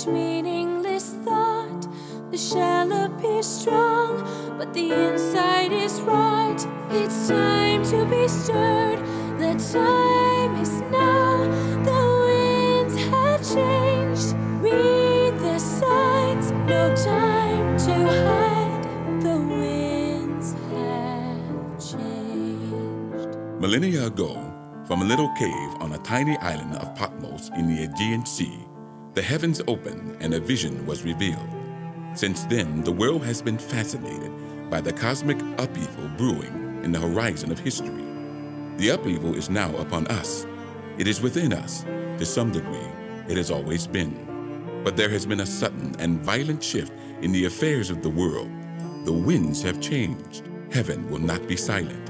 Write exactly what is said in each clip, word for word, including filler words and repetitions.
each meaningless thought. The shell appears strong, but the inside is rot. It's time to be stirred. The time is now. The winds have changed. Read the signs. No time to hide. The winds have changed. Millennia ago, from a little cave on a tiny island of Patmos in the Aegean Sea, the heavens opened and a vision was revealed. Since then, the world has been fascinated by the cosmic upheaval brewing in the horizon of history. The upheaval is now upon us. It is within us. To some degree, it has always been. But there has been a sudden and violent shift in the affairs of the world. The winds have changed. Heaven will not be silent.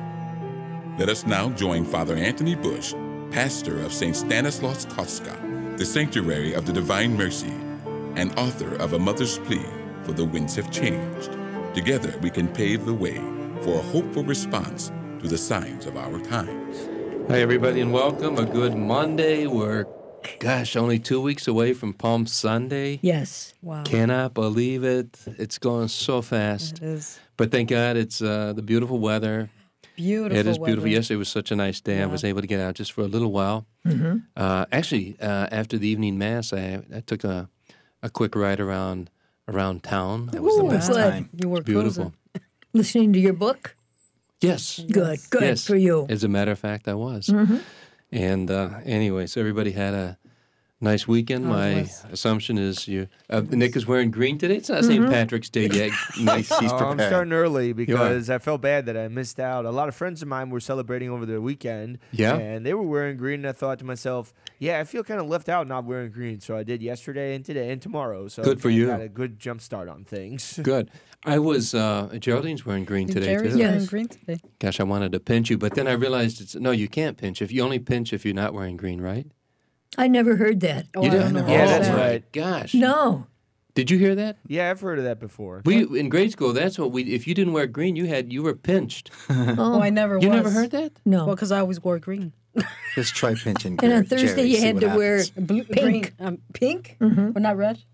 Let us now join Father Anthony Bush, pastor of Saint Stanislaus Kostka, the Sanctuary of the Divine Mercy, and author of A Mother's Plea for the Winds Have Changed. Together we can pave the way for a hopeful response to the signs of our times. Hi, everybody, and welcome. A good Monday. We're, gosh, only two weeks away from Palm Sunday. Yes. Wow. Cannot believe it. It's going so fast. It is. But thank God it's uh, the beautiful weather. Beautiful It is weather. beautiful. Yesterday was such a nice day. Yeah. I was able to get out just for a little while. Mm-hmm. Uh, actually, uh, after the evening mass, I, I took a, a quick ride around around town. That was the Ooh, best good. time. You were It's beautiful. cruising. Listening to your book? Yes. Good, good Yes. for you. As a matter of fact, I was. Mm-hmm. And uh, anyway, so everybody had a nice weekend. Oh, My nice. assumption is you. Uh, Nick is wearing green today. It's not Saint Patrick's Day yet. Nice. He's Oh, I'm prepared. starting early because I felt bad that I missed out. A lot of friends of mine were celebrating over the weekend. Yeah. And they were wearing green, and I thought to myself, yeah, I feel kind of left out not wearing green. So I did yesterday and today and tomorrow. So Good for I you. got a good jump start on things. Good. I was. Uh, Geraldine's wearing green today Jerry's too. Yeah. wearing Yes. green today. Gosh, I wanted to pinch you, but then I realized it's no. You can't pinch if you only pinch if you're not wearing green, right? I never heard that. Oh, you I don't know. Yeah, what that's that- right. Gosh. No. Did you hear that? Yeah, I've heard of that before. We in grade school. That's what we. If you didn't wear green, you had you were pinched. Oh, I never You was. never heard that? No. Well, because I always wore green. Let's try pinching. and on Jerry, Thursday you see had what to happens. wear Blue, Pink. Green, um, pink, Mhm. but not red.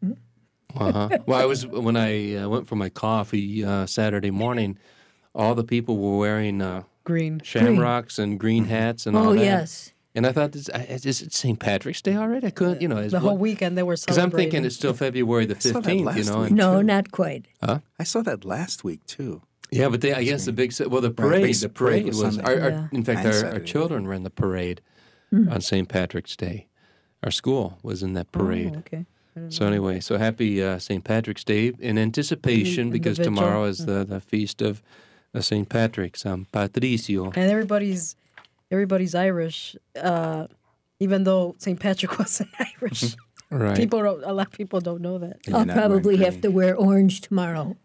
Uh-huh. Well, I was when I uh, went for my coffee uh, Saturday morning. All the people were wearing uh, Green. shamrocks and green hats and all Oh, that. yes. And I thought, this, I- is it Saint Patrick's Day already? I couldn't, you know, as The well- whole weekend they were Because I'm celebrating. thinking it's still February the I saw that fifteenth, you last know. week. and- No, not quite. I saw that last week too. yeah, but they, I guess the big, ce- well, the Right, parade, big the parade parade was was, Sunday. our, our, Yeah. in fact, And our, our Saturday. children were in the parade on Saint Patrick's Day. Our school was in that parade. Oh, okay. So anyway, so happy uh, Saint Patrick's Day in anticipation In the because vigil. tomorrow is the, the feast of uh, Saint Patrick, San Patricio. And everybody's everybody's Irish, uh, even though Saint Patrick wasn't Irish. Right. People, don't, a lot of people don't know that. And I'll you're not wearing probably have green. to wear orange tomorrow.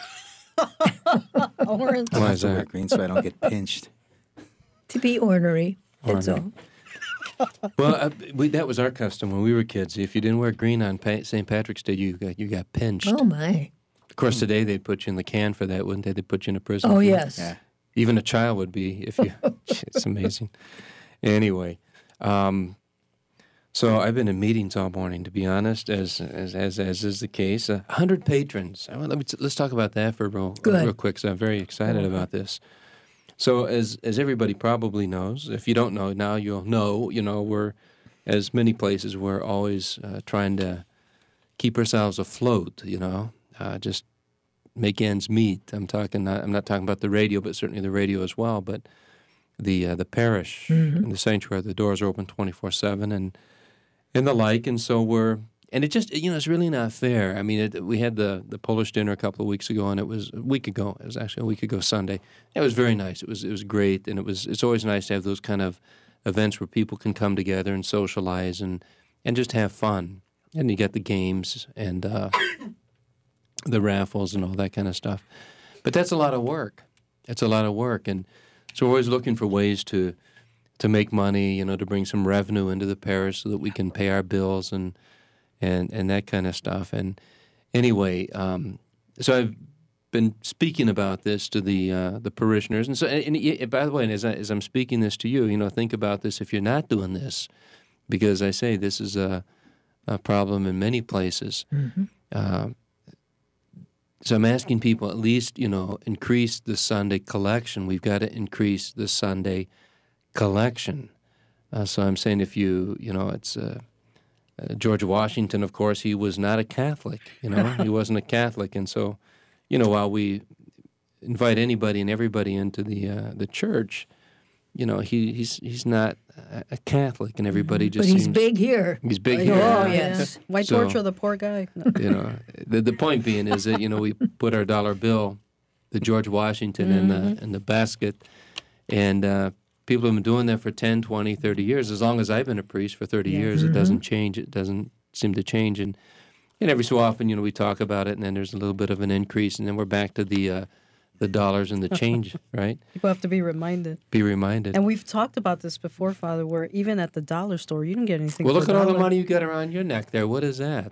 Orange. I Why have is to wear that? green so I don't get pinched. To be ornery. That's Ornery. all. Well, uh, we, that was our custom when we were kids. If you didn't wear green on pa- Saint Patrick's Day, you got you got pinched. Oh, my. Of course, today they'd put you in the can for that, wouldn't they? They'd put you in a prison. Oh, for that. yes. Yeah. Even a child would be if you. It's amazing. Anyway, um, so I've been in meetings all morning. To be honest, as as as, as is the case, a hundred patrons. I want, let me t- let's talk about that for real, Good. real quick. So I'm very excited about this. So as as everybody probably knows, if you don't know now, you'll know. You know, we're as many places we're always uh, trying to keep ourselves afloat. You know, uh, just make ends meet. I'm talking. Not, I'm not talking about the radio, but certainly the radio as well. But the uh, the parish and the sanctuary, the doors are open twenty-four seven, and and the like. And so we're. And it just, you know, it's really not fair. I mean, it, we had the, the Polish dinner a couple of weeks ago, and it was a week ago. It was actually a week ago Sunday. It was very nice. It was it was great, and it was it's always nice to have those kind of events where people can come together and socialize and, and just have fun. And you get the games and uh, the raffles and all that kind of stuff. But that's a lot of work. It's a lot of work, and so we're always looking for ways to to make money, you know, to bring some revenue into the parish so that we can pay our bills and. and and that kind of stuff. And anyway, um, so I've been speaking about this to the uh, the parishioners. And so, and, and by the way, as, I, as I'm speaking this to you, you know, think about this if you're not doing this, because I say this is a uh, problem in many places. Uh, so I'm asking people at least, you know, increase the Sunday collection. We've got to increase the Sunday collection. Uh, so I'm saying if you, you know, it's uh, uh, George Washington, of course, he was not a Catholic, you know, he wasn't a Catholic. And so, you know, while we invite anybody and everybody into the uh, the church, you know, he, he's he's not a, a Catholic, and everybody just But he's seems, big here. He's big Oh, here. yes. Why So- torture the poor guy? No. You know, the the point being is that, you know, we put our dollar bill, the George Washington, in the in the basket, and uh, people have been doing that for ten, twenty, thirty years. As long as I've been a priest for thirty years, it doesn't change. It doesn't seem to change. And and every so often, you know, we talk about it, and then there's a little bit of an increase, and then we're back to the uh, the dollars and the change, right? People have to be reminded. Be reminded. And we've talked about this before, Father, where even at the dollar store, you don't get anything Well, for look a at all the dollar. money you got around your neck there. What is that?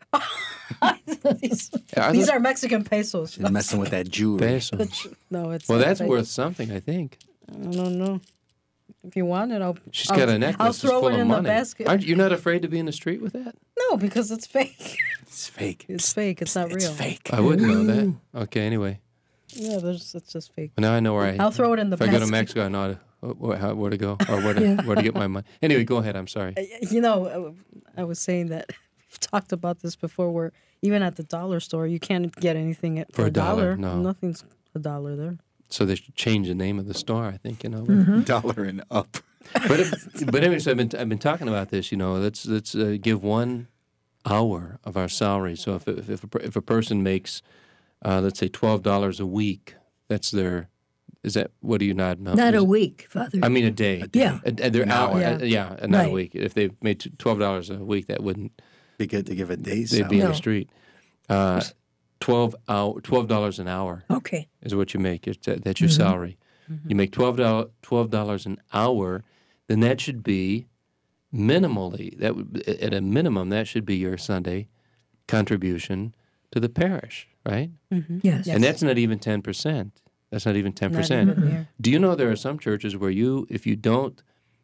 these Are these those are Mexican pesos. She's messing with that jewelry. pesos? No, it's Well, not that's fake. worth something, I think. I don't know. If you want it, I'll. She's I'll, got a necklace I'll that's throw full it of in money. the basket. Aren't you not afraid to be in the street with that? No, because it's fake. It's fake. It's fake. It's not It's real. fake. I wouldn't know that. Okay, anyway. Yeah, there's, it's just fake. Well, now I know where I. I'll throw it in the If I go to basket. Mexico, I know how to, where, how, where to go or where to where to get my money. Anyway, go ahead. I'm sorry. You know, I was saying that we've talked about this before, where even at the dollar store, you can't get anything at, For a dollar, no. Nothing's a dollar there. So they should change the name of the store. I think you know. But, Dollar and up. but, if, but anyway, so I've been I've been talking about this. You know, let's let's uh, give one hour of our salary. So if if if a, per- if a person makes, uh, let's say twelve dollars a week, that's their. Is that what do you nod? Mel? Not Is- a week, Father. I mean a day. Yeah. A, a, their An hour. hour. uh, yeah, not a Right. week. If they made twelve dollars a week, that wouldn't. Be good to give a day's They'd be in No. the street. Uh, twelve hour, twelve dollars an hour Okay. is what you make. It's, uh, that's your salary. You make twelve dollars twelve dollars an hour, then that should be minimally that would, at a minimum that should be your Sunday contribution to the parish, right? Yes. And that's not even ten percent. That's not even ten Not percent. even here. Do you know there are some churches where you, if you don't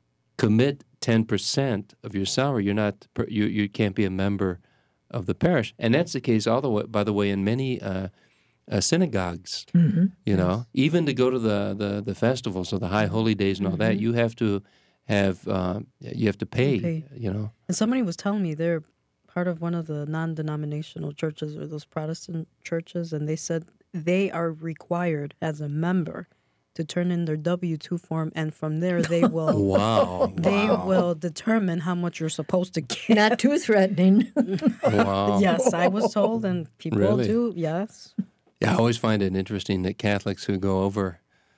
commit ten percent of your salary, you're not, per- you you can't be a member of the parish, and that's the case all the way. By the way, in many uh, uh, synagogues, you know, even to go to the, the the festivals or the high holy days and all that, you have to have uh, you have to pay, Pay. You know. And somebody was telling me they're part of one of the non-denominational churches or those Protestant churches, and they said they are required as a member to turn in their W two form, and from there they will Wow! they will determine how much you're supposed to get. Not too threatening. Wow! Yes, I was told, and people Really? do. Yes. Yeah, I always find it interesting that Catholics who go over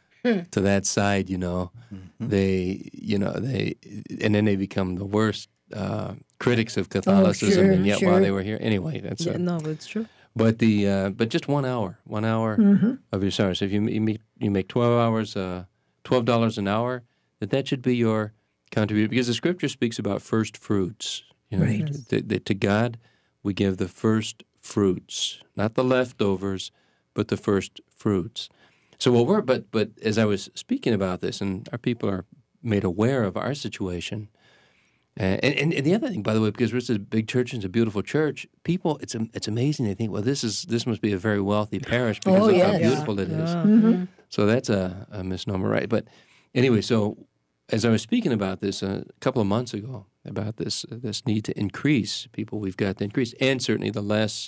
to that side, you know, they, you know, they, and then they become the worst uh, critics of Catholicism, sure, and yet while sure. they were here, anyway, that's. Yeah, a, no, it's true. But the, uh, but just one hour, one hour of your salary. So if you you make you make twelve hours, uh, twelve dollars an hour, that that should be your contribution, because the Scripture speaks about first fruits. You know, Right. that, that to God we give the first fruits, not the leftovers, but the first fruits. So what we're, but but as I was speaking about this, and our people are made aware of our situation, uh, and, and and the other thing, by the way, because we're a big church and it's a beautiful church, people, it's am- it's amazing. They think, well, this is this must be a very wealthy parish because Oh, of how yes. beautiful it is. So that's a, a misnomer, right? But anyway, so as I was speaking about this uh, a couple of months ago, about this uh, this need to increase people, we've got to increase, and certainly the less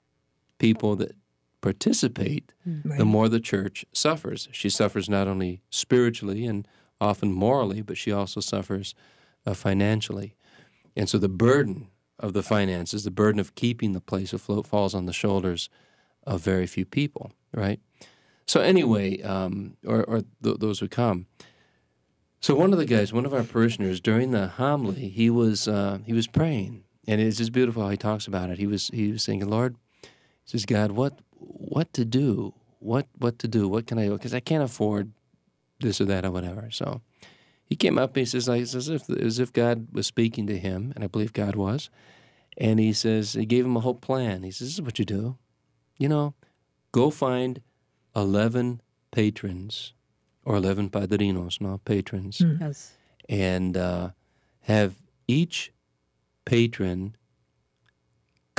people that participate, the more the church suffers. She suffers not only spiritually and often morally, but she also suffers uh, financially. And so the burden of the finances, the burden of keeping the place afloat, falls on the shoulders of very few people, right? So anyway, um, or, or th- those who come. So one of the guys, one of our parishioners, during the homily, he was uh, he was praying, and it's just beautiful how he talks about it. He was he was saying, "Lord," he says, "God, what what to do? What what to do? What can I do? Because I can't afford this or that or whatever." So he came up and he says, like, as if as if God was speaking to him, and I believe God was. And he says, he gave him a whole plan. He says, "This is what you do. You know, go find eleven patrons." Or eleven padrinos, no, patrons, Yes. and uh, have each patron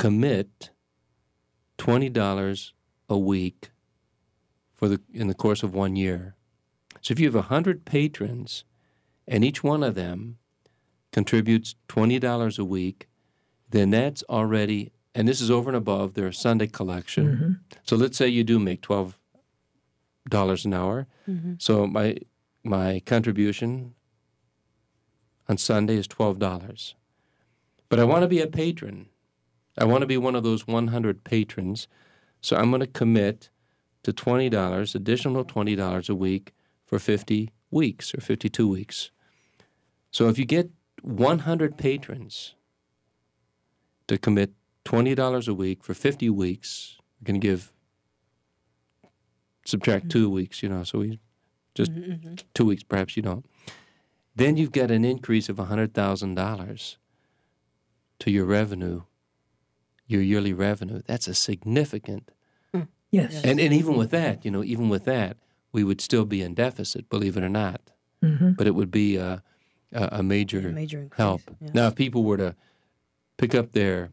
commit twenty dollars a week for the in the course of one year. So if you have one hundred patrons and each one of them contributes twenty dollars a week, then that's already, and this is over and above their Sunday collection. Mm-hmm. So let's say you do make twelve dollars an hour. Mm-hmm. So my my contribution on Sunday is twelve dollars. But I want to be a patron. I want to be one of those one hundred patrons. So I'm going to commit to twenty dollars, additional twenty dollars a week for fifty weeks or fifty-two weeks. So if you get one hundred patrons to commit twenty dollars a week for fifty weeks, we're going to give, subtract two weeks, you know, so we just Mm-hmm. two weeks, perhaps you don't. Then you've got an increase of one hundred thousand dollars to your revenue, your yearly revenue. That's a significant, Yes. and, and even with that, you know, even with that, we would still be in deficit, believe it or not. Mm-hmm. But it would be a, a, a major, A major increase. help. Yeah. Now, if people were to pick up their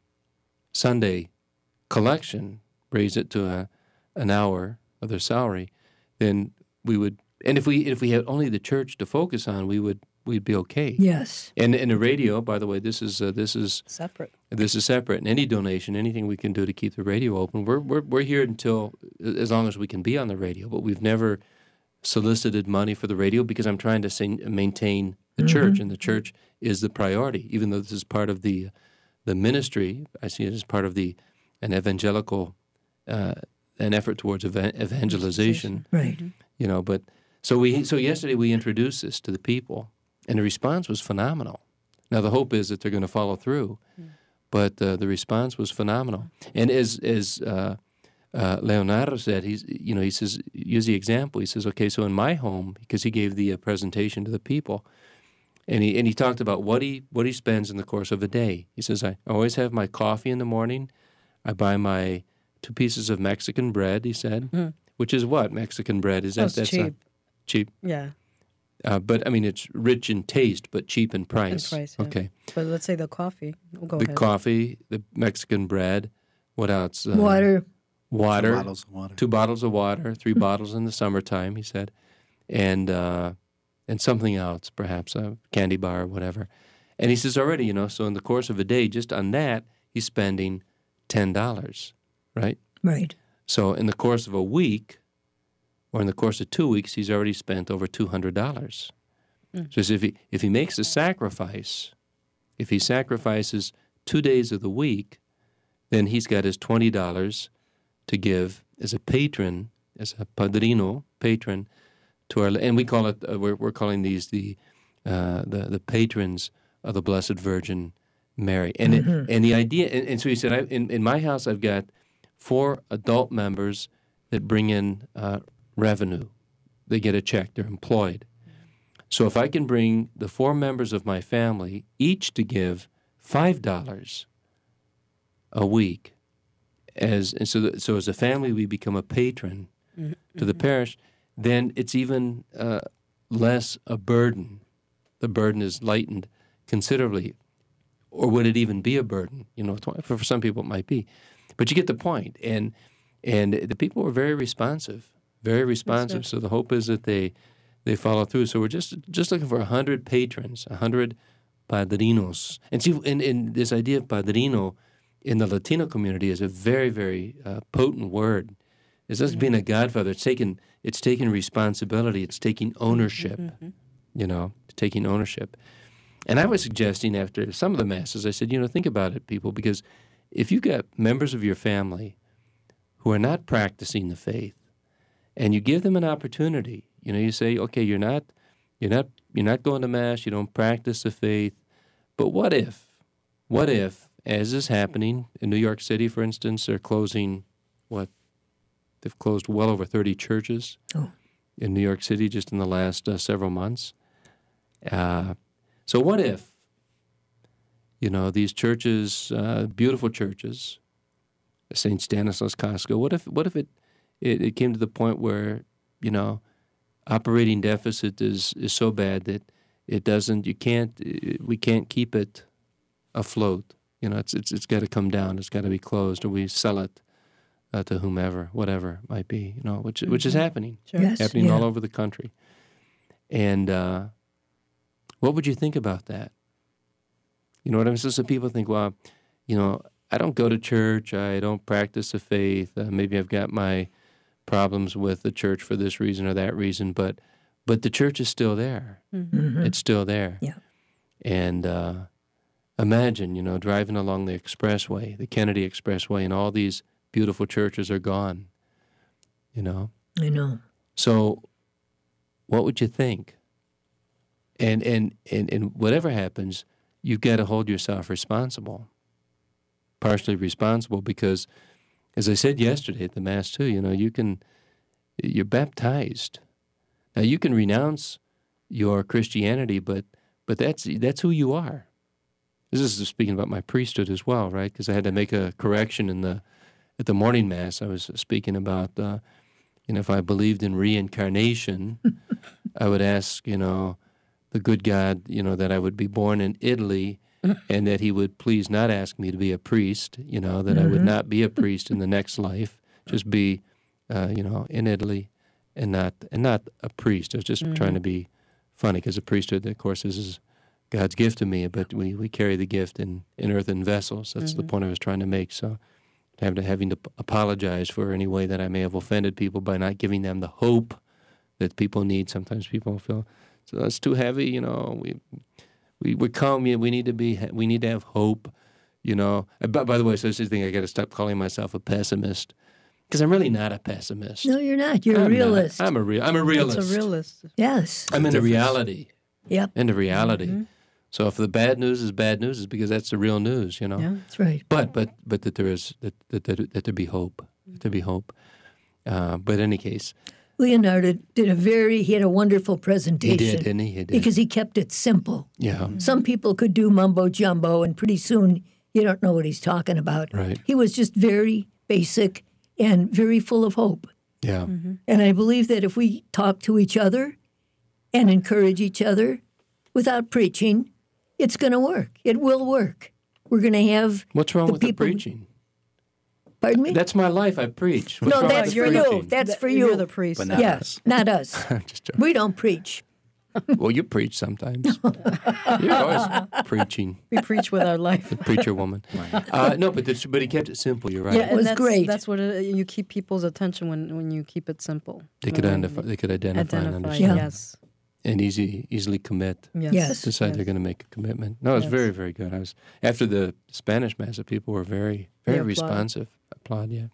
Sunday collection, raise it to a, an hour of their salary, then we would. And if we if we had only the church to focus on, we would we'd be okay. Yes. And and the radio, by the way, this is uh, this is Separate. this is separate. And any donation, anything we can do to keep the radio open, we're we're we're here until as long as we can be on the radio. But we've never solicited money for the radio because I'm trying to sing, maintain the church, and the church is the priority. Even though this is part of the the ministry, I see it as part of the an evangelical uh, an effort towards eva- evangelization. Right. You know, but so we so yesterday we introduced this to the people, and the response was phenomenal. Now the hope is that they're going to follow through, but uh, the response was phenomenal. And as as uh, uh, Leonardo said, he's you know he says use the example. He says, okay, so in my home, because he gave the uh, presentation to the people, and he and he talked about what he what he spends in the course of a day. He says, I always have my coffee in the morning. I buy my two pieces of Mexican bread. He said, Mm. which is what Mexican bread is that? That's that's cheap. A, cheap. Yeah. Uh, but, I mean, it's rich in taste, but cheap in price. price, yeah. Okay. But let's say the coffee. We'll go the ahead. coffee, the Mexican bread, what else? Uh, Water. Water. Two bottles of water. Two bottles of water, three bottles in the summertime, he said. And uh, and something else, perhaps a candy bar or whatever. And he says already, you know, so in the course of a day, just on that, he's spending ten dollars, right? Right. So in the course of a week, or in the course of two weeks, he's already spent over two hundred dollars. Mm. So if he, if he makes a sacrifice, if he sacrifices two days of the week, then he's got his twenty dollars to give as a patron, as a padrino, patron, to our, and we call it, uh, we're, we're calling these the, uh, the the patrons of the Blessed Virgin Mary. And it, and the idea, and, and so he said, I, in, in my house I've got four adult members that bring in uh, revenue. They get a check. They're employed. So if I can bring the four members of my family each to give five dollars a week, as and so that, so as a family we become a patron Mm-hmm. to the parish, then it's even uh, less a burden. The burden is lightened considerably. Or would it even be a burden? You know, for, for some people it might be. But you get the point. And and the people were very responsive, very responsive. So the hope is that they they follow through. So we're just just looking for one hundred patrons, one hundred padrinos. And see, in, in this idea of padrino in the Latino community is a very, very uh, potent word. It's just being a godfather. It's taking, it's taking responsibility. It's taking ownership, Mm-hmm. you know, taking ownership. And I was suggesting after some of the masses, I said, you know, think about it, people, because if you've got members of your family who are not practicing the faith, and you give them an opportunity, you know, you say, okay, you're not, you're not, you're not going to mass, you don't practice the faith, but what if, what if, as is happening in New York City, for instance, they're closing, what, they've closed well over thirty churches Oh. in New York City just in the last uh, several months. Uh, so what if, you know, these churches, uh, beautiful churches, Saint Stanislaus Kostka, what if what if it, it, it came to the point where, you know, operating deficit is, is so bad that it doesn't, you can't, we can't keep it afloat. You know, it's it's it's got to come down. It's got to be closed, or we sell it uh, to whomever, whatever it might be. You know, which which is happening, Sure. Yes, happening yeah. all over the country. And uh, what would you think about that? You know what I mean? So some people think, well, you know, I don't go to church. I don't practice the faith. Uh, maybe I've got my problems with the church for this reason or that reason, but but the church is still there. Mhm. It's still there. Yeah. And uh, imagine, you know, driving along the expressway, the Kennedy Expressway, and all these beautiful churches are gone. You know. I know. So, what would you think? And and and, and whatever happens, you've got to hold yourself responsible. Partially responsible because, as I said yesterday at the Mass too, you know, you can, you're baptized. Now you can renounce your Christianity, but but that's that's who you are. This is speaking about my priesthood as well, right? Because I had to make a correction in the at the morning Mass. I was speaking about, uh, you know, if I believed in reincarnation, I would ask, you know, the good God, you know, that I would be born in Italy. And that he would please not ask me to be a priest, you know, that I would not be a priest in the next life, just be, uh, you know, in Italy and not and not a priest. I was just trying to be funny because the priesthood, of course, this is God's gift to me, but we, we carry the gift in, in earthen vessels. That's the point I was trying to make. So having to, having to apologize for any way that I may have offended people by not giving them the hope that people need. Sometimes people feel, so that's too heavy, you know, we... We we come. We need to be. We need to have hope, you know. But by the way, so this is the thing. I got to stop calling myself a pessimist because I'm really not a pessimist. No, you're not. You're a I'm not. realist. I'm a real. I'm a realist. It's a realist. Yes. I'm into reality. Yep. Into reality. So if the bad news is bad news, it's because that's the real news, you know. Yeah. That's right. But but but that there is that that that, that there be hope. That there be hope. Uh, but in any case, Leonardo did a very, he had a wonderful presentation. he did, didn't he? He did. Because he kept it simple. yeah. Some people could do mumbo jumbo, and pretty soon you don't know what he's talking about. Right. He was just very basic and very full of hope. Yeah. And I believe that if we talk to each other and encourage each other without preaching, it's going to work. It will work. We're going to have What's wrong the with the people- preaching? Pardon me? That's my life. I preach. What's no, wrong that's with for you. preaching? That's for You're you. the priest. But not yeah, us. not us. I'm just joking. We don't preach. Well, you preach sometimes. You're always preaching, We preach with our life. preacher woman. Uh, no, but this, but he kept it simple. You're right. Yeah, and was that's, great. That's what it, you keep people's attention when, when you keep it simple. They could When identify. They could identify, and Identify. understand, Yeah. Yes. and easy, easily commit. Yes. Yes. Decide Yes. they're going to make a commitment. No, it was Yes. very, very good. I was after the Spanish mass. The people were very, very applaud. responsive. Applaud, yeah.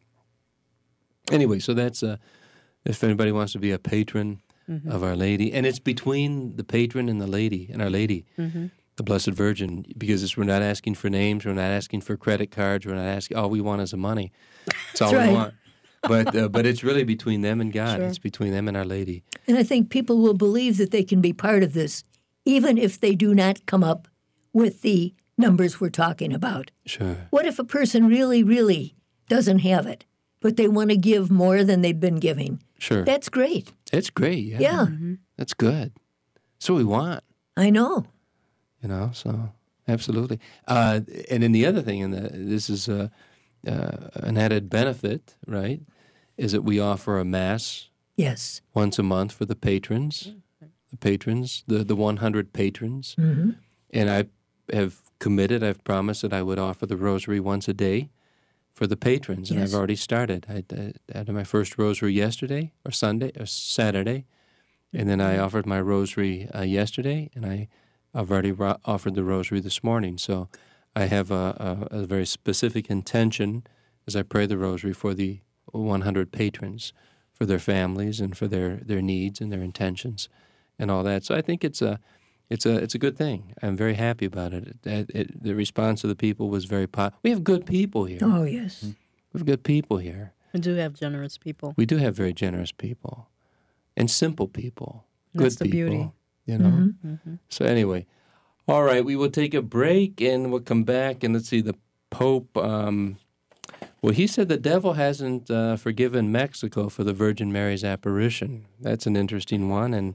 Anyway, so that's uh, if anybody wants to be a patron Mm-hmm. of Our Lady, and it's between the patron and the lady and Our Lady. Mm-hmm. The Blessed Virgin, because it's, we're not asking for names, we're not asking for credit cards, we're not asking. All we want is the money. That's all That's we right. want. But uh, but it's really between them and God. Sure. It's between them and Our Lady. And I think people will believe that they can be part of this, even if they do not come up with the numbers we're talking about. Sure. What if a person really, really doesn't have it, but they want to give more than they've been giving? Sure. That's great. it's great. Yeah. Yeah, That's good. That's what we want. I know. You know. So absolutely. Uh, and then the other thing, and the, this is uh, uh, an added benefit, right? Is that we offer a mass Yes. once a month for the patrons, the patrons, the the one hundred patrons. Mm-hmm. And I have committed, I've promised that I would offer the rosary once a day for the patrons, and Yes. I've already started. I, I had my first rosary yesterday, or Sunday, or Saturday, and then I offered my rosary uh, yesterday, and I, I've already ro- offered the rosary this morning. So I have a, a, a very specific intention as I pray the rosary for the one hundred patrons, for their families and for their, their needs and their intentions and all that. So I think it's a It's a it's a good thing. I'm very happy about it. It, it, it the response of the people was very positive. We have good people here. Oh, yes. We have good people here. We do have generous people. We do have very generous people, and simple people. That's good the people. beauty. You know. Mm-hmm. So anyway, all right. We will take a break and we'll come back and let's see the Pope. Um, well, he said the devil hasn't uh, forgiven Mexico for the Virgin Mary's apparition. That's an interesting one, and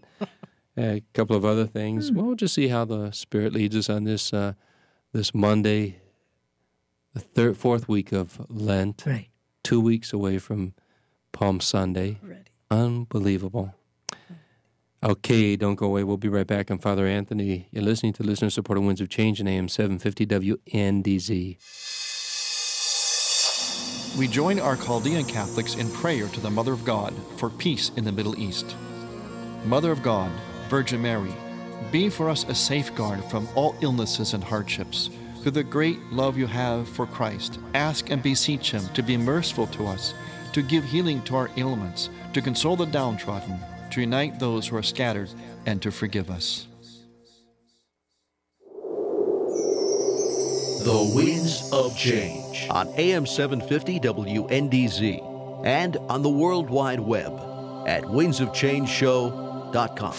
a couple of other things. Well, we'll just see how the Spirit leads us on this uh, this Monday, the third, fourth week of Lent, Right. two weeks away from Palm Sunday. Ready. Unbelievable. Okay, don't go away. We'll be right back. I'm Father Anthony. You're listening to listener-supported Winds of Change in A M seven fifty W N D Z. We join our Chaldean Catholics in prayer to the Mother of God for peace in the Middle East. Mother of God, Virgin Mary, be for us a safeguard from all illnesses and hardships. Through the great love you have for Christ, ask and beseech Him to be merciful to us, to give healing to our ailments, to console the downtrodden, to unite those who are scattered, and to forgive us. The Winds of Change on A M seven fifty W N D Z and on the World Wide Web at winds of change show dot com.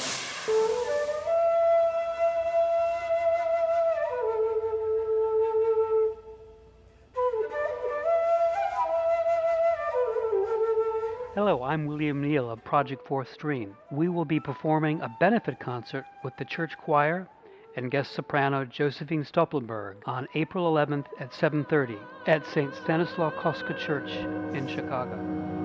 Hello, I'm William Neal of Project Fourth Stream. We will be performing a benefit concert with the church choir and guest soprano Josephine Stoppelberg on April eleventh at seven thirty at Saint Stanislaus Kostka Church in Chicago.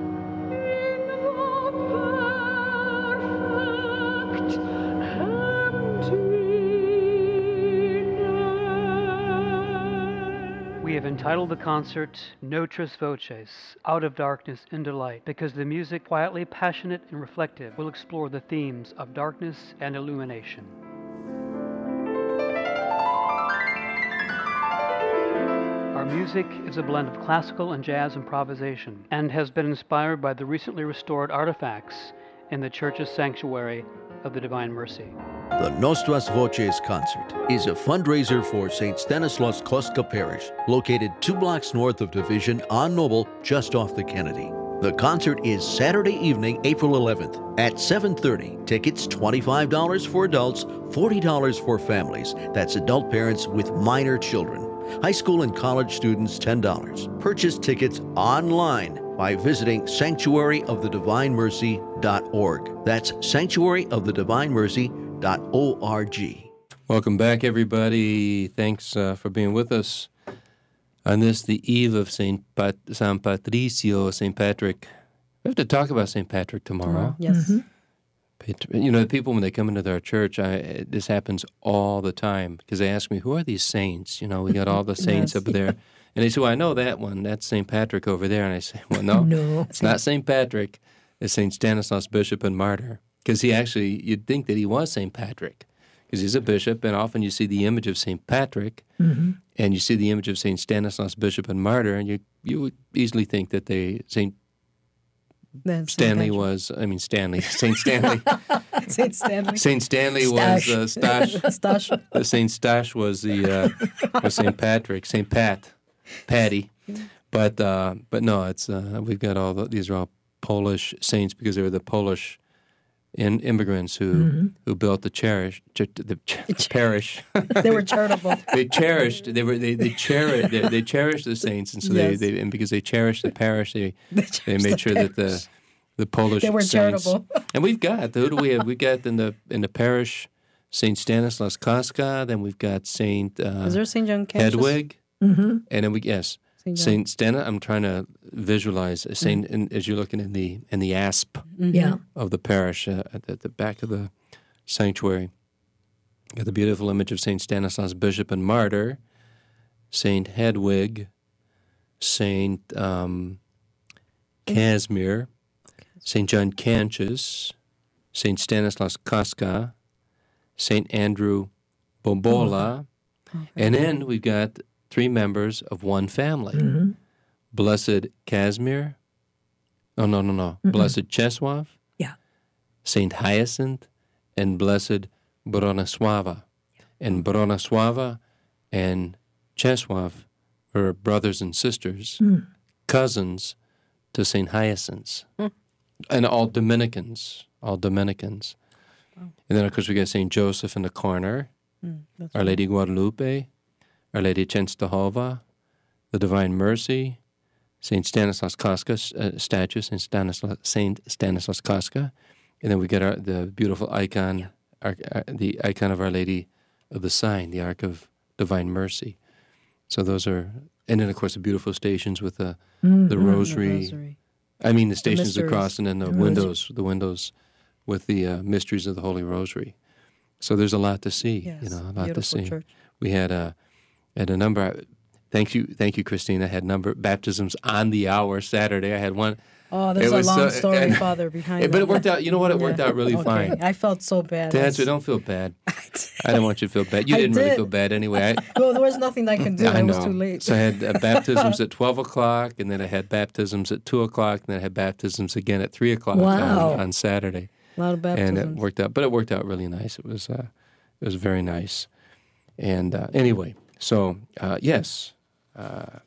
We have entitled the concert Notres Voces, Out of Darkness into Light, because the music, quietly passionate and reflective, will explore the themes of darkness and illumination. Our music is a blend of classical and jazz improvisation and has been inspired by the recently restored artifacts in the church's sanctuary of the Divine Mercy. The Nostras Voces concert is a fundraiser for Saint Stanislaus Kostka Parish, located two blocks north of Division on Noble, just off the Kennedy. The concert is Saturday evening, April eleventh at seven thirty. Tickets twenty-five dollars for adults, forty dollars for families. That's adult parents with minor children. High school and college students, ten dollars. Purchase tickets online by visiting sanctuary of the divine mercy dot org. That's sanctuary of the divine mercy dot org. Welcome back, everybody. Thanks uh, for being with us on this, the eve of Saint Pat- San Patricio, Saint Patrick. We have to talk about Saint Patrick tomorrow. Yes. Pat- You know, the people, when they come into our church, I, this happens all the time because they ask me, who are these saints? You know, we got all the saints Yes. up there. And they say, well, I know that one. That's Saint Patrick over there. And I say, well, no, No. it's not Saint Patrick. It's Saint Stanislaus, Bishop and Martyr. Because he actually, you'd think that he was Saint Patrick, because he's a bishop, and often you see the image of Saint Patrick, Mm-hmm. and you see the image of Saint Stanislaus, Bishop and Martyr, and you you would easily think that they Saint Then Saint Stanley Patrick. was, I mean Stanley, Saint Stanley, Saint Stanley. Saint Stanley was uh, Stash. Stash. Uh, Saint Stash was the uh, was Saint Patrick, Saint Pat, Patty, but uh, but no, it's uh, we've got all the, these are all Polish saints because they were the Polish in immigrants who Mm-hmm. who built the cherish ch- the, the parish. They were charitable. They cherished. They were. They they cherished. They, they cherished the saints, and so Yes. they, they and because they cherished the parish, they They they cherished made the sure that the parish. the Polish They were saints. charitable. And we've got who do we have? We got in the in the parish Saint Stanislaus Kostka. Then we've got Saint uh, Is there Saint John Cassius? Hedwig, Mm-hmm. and then we yes Saint John. Saint Stana. I'm trying to visualize a Saint in, as you're looking in the in the asp Yeah. of the parish uh, at, the, at the back of the sanctuary. Got the beautiful image of Saint Stanislaus, Bishop and Martyr, Saint Hedwig, Saint um, Casimir, Saint John Cantius, Saint Stanislaus Kostka, Saint Andrew Bobola, and then we've got three members of one family. Mm-hmm. Blessed Casimir, oh, no, no, no, Blessed Czesław, Yeah. Saint Hyacinth, and Blessed Bronisława. And Bronisława and Czesław were brothers and sisters, cousins to Saint Hyacinth, and all Dominicans, all Dominicans. And then, of course, we got Saint Joseph in the corner, That's Our Lady Guadalupe, Our Lady Częstochowa, the Divine Mercy, Saint Stanislaus Kostka uh, statue, Saint Stanislaus, Saint Stanislaus Kostka, and then we got our, the beautiful icon, our, uh, the icon of Our Lady of the Sign, the Ark of Divine Mercy. So those are, and then of course the beautiful stations with the Mm. the Mm, the rosary. rosary. I mean the stations mysteries. across, and then the Rosary. windows, the windows with the uh, mysteries of the Holy Rosary. So there's a lot to see. Yes, You know, a lot to beautiful see. church. We had a had a number. Thank you, thank you, Christina. I had number baptisms on the hour Saturday. I had one. Oh, there's It a was long so- story, and- Father, behind But that. it worked out. You know what? It worked Yeah. out really Okay. fine. I felt so bad. That's it. Don't feel bad. I don't want you to feel bad. You I didn't really did. feel bad anyway. I, Well, there was nothing I could do. I It know. was too late. So I had uh, baptisms at twelve o'clock, and then I had baptisms at two o'clock, and then I had baptisms again at three o'clock Wow. on, on Saturday. A lot of baptisms. And it worked out, but it worked out really nice. It was, uh, it was very nice. And uh, anyway, so uh, yes, uh,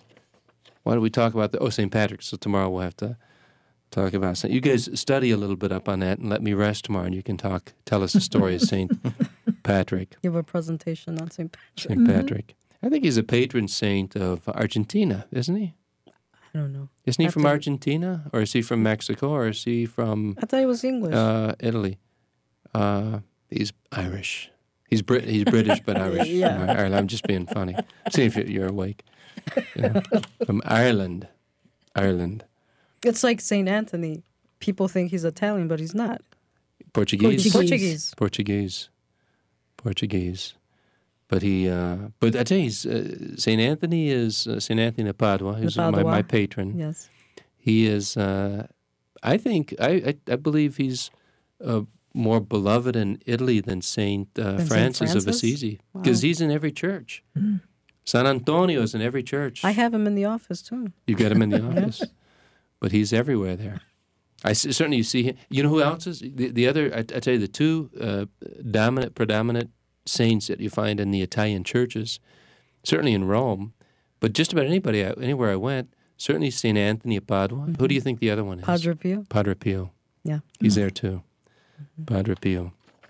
why don't we talk about the oh Saint Patrick's? So tomorrow we'll have to talk about Saint. You guys study a little bit up on that, and let me rest tomorrow, and you can talk, tell us the story of Saint Patrick. Give a presentation on Saint Patrick. Saint Patrick. I think he's a patron saint of Argentina, isn't he? I don't know. Isn't he Have from to- Argentina, or is he from Mexico, or is he from I thought he was English. uh, Italy? Uh, he's Irish. He's Brit. He's British, but Irish. Yeah. From Ireland. I'm just being funny. See if you're awake. Yeah. From Ireland, Ireland, It's like Saint Anthony. People think he's Italian, but he's not. Portuguese, Portuguese. Portuguese. Portuguese, Portuguese. But he. Uh, but I tell you, he's, uh, Saint Anthony is uh, Saint Anthony of Padua, who's my, Padua. my patron. Yes. He is. Uh, I think. I, I. I believe he's uh, more beloved in Italy than Saint uh, Saint Francis, of Francis? Assisi, because Wow. he's in every church. San Antonio is in every church. I have him in the office, too. You get him in the office, but he's everywhere there. I s- certainly you see him. You know who else is the, the other? I, I tell you, the two uh, dominant, predominant saints that you find in the Italian churches, certainly in Rome, but just about anybody, I- anywhere I went, certainly Saint Anthony of Padua. Who do you think the other one is? Padre Pio. Padre Pio. Yeah. He's there too. Padre Pio.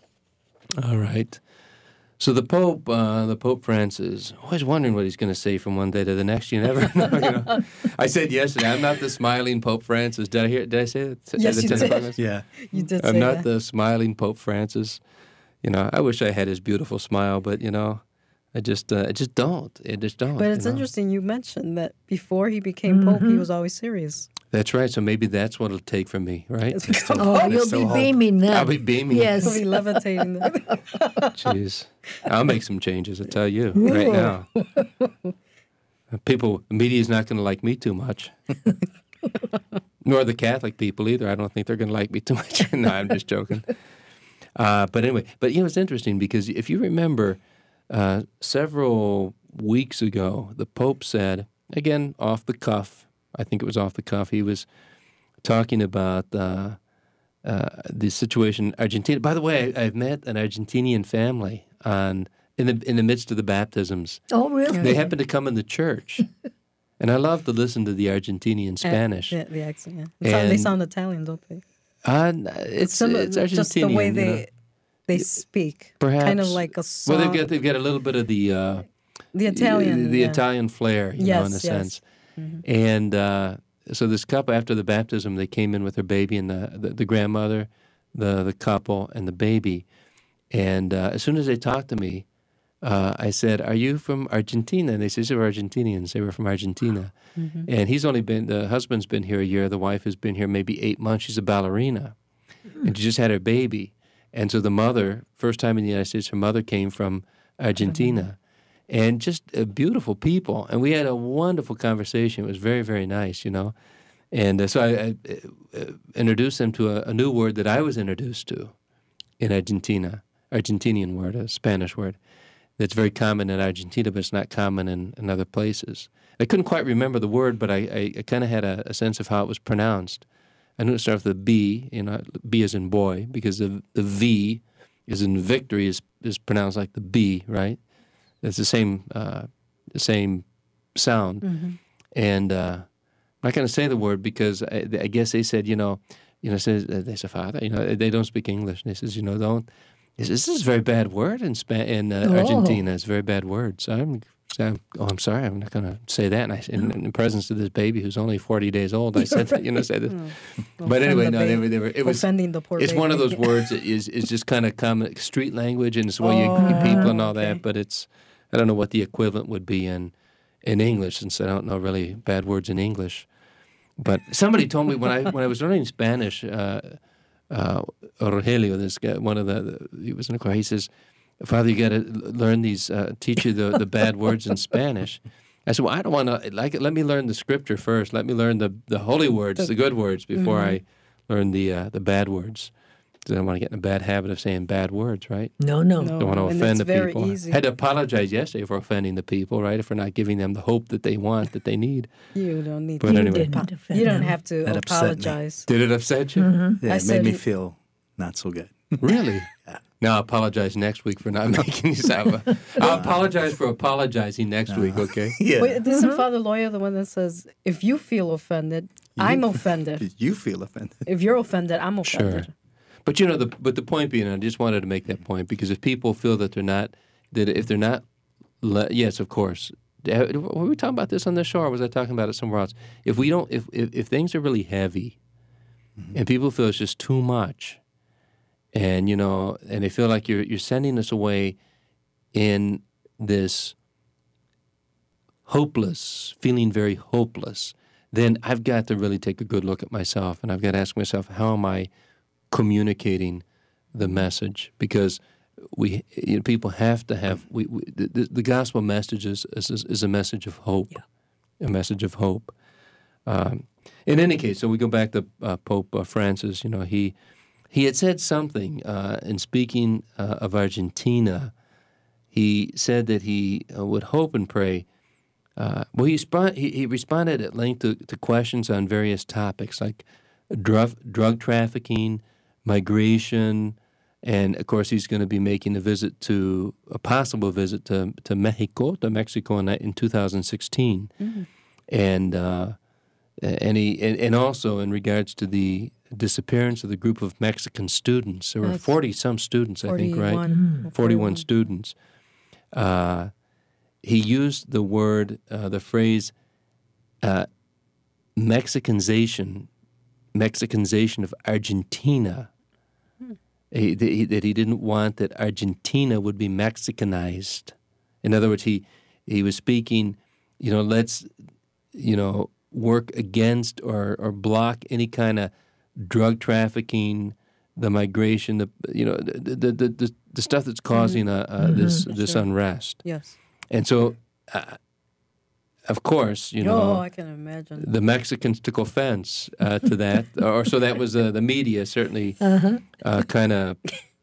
All right. So the Pope, uh, the Pope Francis, always wondering what he's going to say from one day to the next. You never know. You know? I said yesterday, I'm not the smiling Pope Francis. Did I hear? Did I say that? Yes, At the you ten did. o'clock? Yeah. You did I'm say not that. the smiling Pope Francis. You know, I wish I had his beautiful smile, but you know, I just, uh, I just don't. I just don't. But it's you know? interesting you mentioned that before he became Pope, he was always serious. That's right. So maybe that's what it'll take from me, right? Oh, you'll still be hope. beaming then. I'll be beaming. He'll Yes. be levitating. them. Jeez. I'll make some changes, I tell you, right now. People, the media's not going to like me too much. Nor the Catholic people either. I don't think they're going to like me too much. No, I'm just joking. Uh, but anyway, but you know, it's interesting because if you remember uh, several weeks ago, the Pope said, again, off the cuff, I think it was off the cuff, he was talking about uh, uh, the situation in Argentina. By the way, I, I've met an Argentinian family on in the in the midst of the baptisms. Oh, really? They happened to come in the church, and I love to listen to the Argentinian Spanish. Uh, yeah, the accent, yeah. It sound- they And- sound Italian, don't they? Uh, it's Some- it's Argentinian. just the way you they know. they speak. Perhaps Kind of like a song. Well, they've got they've got a little bit of the uh, the Italian. the yeah. Italian flair, you know, in a Yes, yes. sense. And uh, so this couple, after the baptism, they came in with their baby and the the, the grandmother, the the couple, and the baby. And uh, as soon as they talked to me, uh, I said, "Are you from Argentina?" And they said, "They were Argentinians. They were from Argentina." And he's only been the husband's been here a year. The wife has been here maybe eight months. She's a ballerina, and she just had her baby. And so the mother, first time in the United States, her mother came from Argentina. And just uh, beautiful people. And we had a wonderful conversation. It was very, very nice, you know. And uh, so I, I uh, introduced them to a, a new word that I was introduced to in Argentina, Argentinian word, a Spanish word, that's very common in Argentina, but it's not common in, in other places. I couldn't quite remember the word, but I, I, I kind of had a, a sense of how it was pronounced. I knew it started with a B, you know, B as in boy, because the, the V is in victory is, is pronounced like the B, right? It's the same, uh, the same sound. And uh, I'm not going to say the word because I, I guess they said, you know, you know, says uh, they said, Father, you know, they don't speak English. And they says, you know, don't. This this is a very bad word in Spa- in uh, Oh. Argentina. It's a very bad word. So I'm, so I'm oh, I'm sorry, I'm not going to say that. And I, in, in the presence of this baby who's only forty days old, I said, that, you know, say this. But anyway, the no, they baby. were, they were. It was. Offending the poor It's one of baby. those words that is is just kind of common street language, and it's the way you Oh, greet people and all okay. that. But it's, I don't know what the equivalent would be in in English, since I don't know really bad words in English. But somebody told me when I when I was learning Spanish, uh, uh, Rogelio, this guy, one of the, the he was in the choir. He says, "Father, you got to learn these, uh, teach you the, the bad words in Spanish." I said, "Well, I don't want to like it. Let me learn the scripture first. Let me learn the, the holy words, the good words, before mm-hmm. I learn the uh, the bad words. Because I don't want to get in a bad habit of saying bad words, right? No, no, no. Don't want to and offend it's the very people. Easy. Had to apologize yesterday for offending the people, right? If we're not giving them the hope that they want, that they need. You don't need. But to. anyway, didn't offend You don't them. have to That upset me. apologize. Did it upset you? Mm-hmm. Yeah, I it said made me he- feel not so good. Really? Yeah. Now I apologize next week for not making you sound. I'll apologize for apologizing next week, okay? Yeah. Wait, isn't Father Loya the one that says, if you feel offended, I'm offended. Did you feel offended? If you're offended, I'm offended. Sure. But you know, the but the point being, I just wanted to make that point because if people feel that they're not, that if they're not, le- yes, of course. Were we talking about this on this show, or was I talking about it somewhere else? If we don't, if if, if things are really heavy, mm-hmm. and people feel it's just too much, and you know, and they feel like you're you're sending us away in this hopeless, feeling very hopeless, then I've got to really take a good look at myself, and I've got to ask myself, how am I communicating the message? Because we, you know, people have to have we, we the, the gospel message is, is is a message of hope, yeah. a message of hope. Um, in any case, so we go back to uh, Pope uh, Francis. You know, he he had said something uh, in speaking uh, of Argentina. He said that he uh, would hope and pray. Uh, well, he, sp- he he responded at length to, to questions on various topics like drug drug trafficking, migration, and of course he's going to be making a visit to a possible visit to to Mexico, to Mexico in, in two thousand sixteen, mm-hmm. and uh, and he and, and also in regards to the disappearance of the group of Mexican students. There were forty some students, I think, right? Mm-hmm. Forty-one students. Uh, he used the word, uh, the phrase, uh, Mexicanization. Mexicanization of Argentina, hmm. he, he, that he didn't want that Argentina would be Mexicanized. In other words, he he was speaking, you know, let's, you know, work against or, or block any kind of drug trafficking, the migration, the you know, the the the, the, the stuff that's causing mm-hmm. uh, uh, mm-hmm. this this sure. unrest. Yes. And so. Uh, Of course, you know. Oh, I can imagine. The Mexicans took offense uh, to that, or so that was uh, the media certainly uh-huh. uh, kind of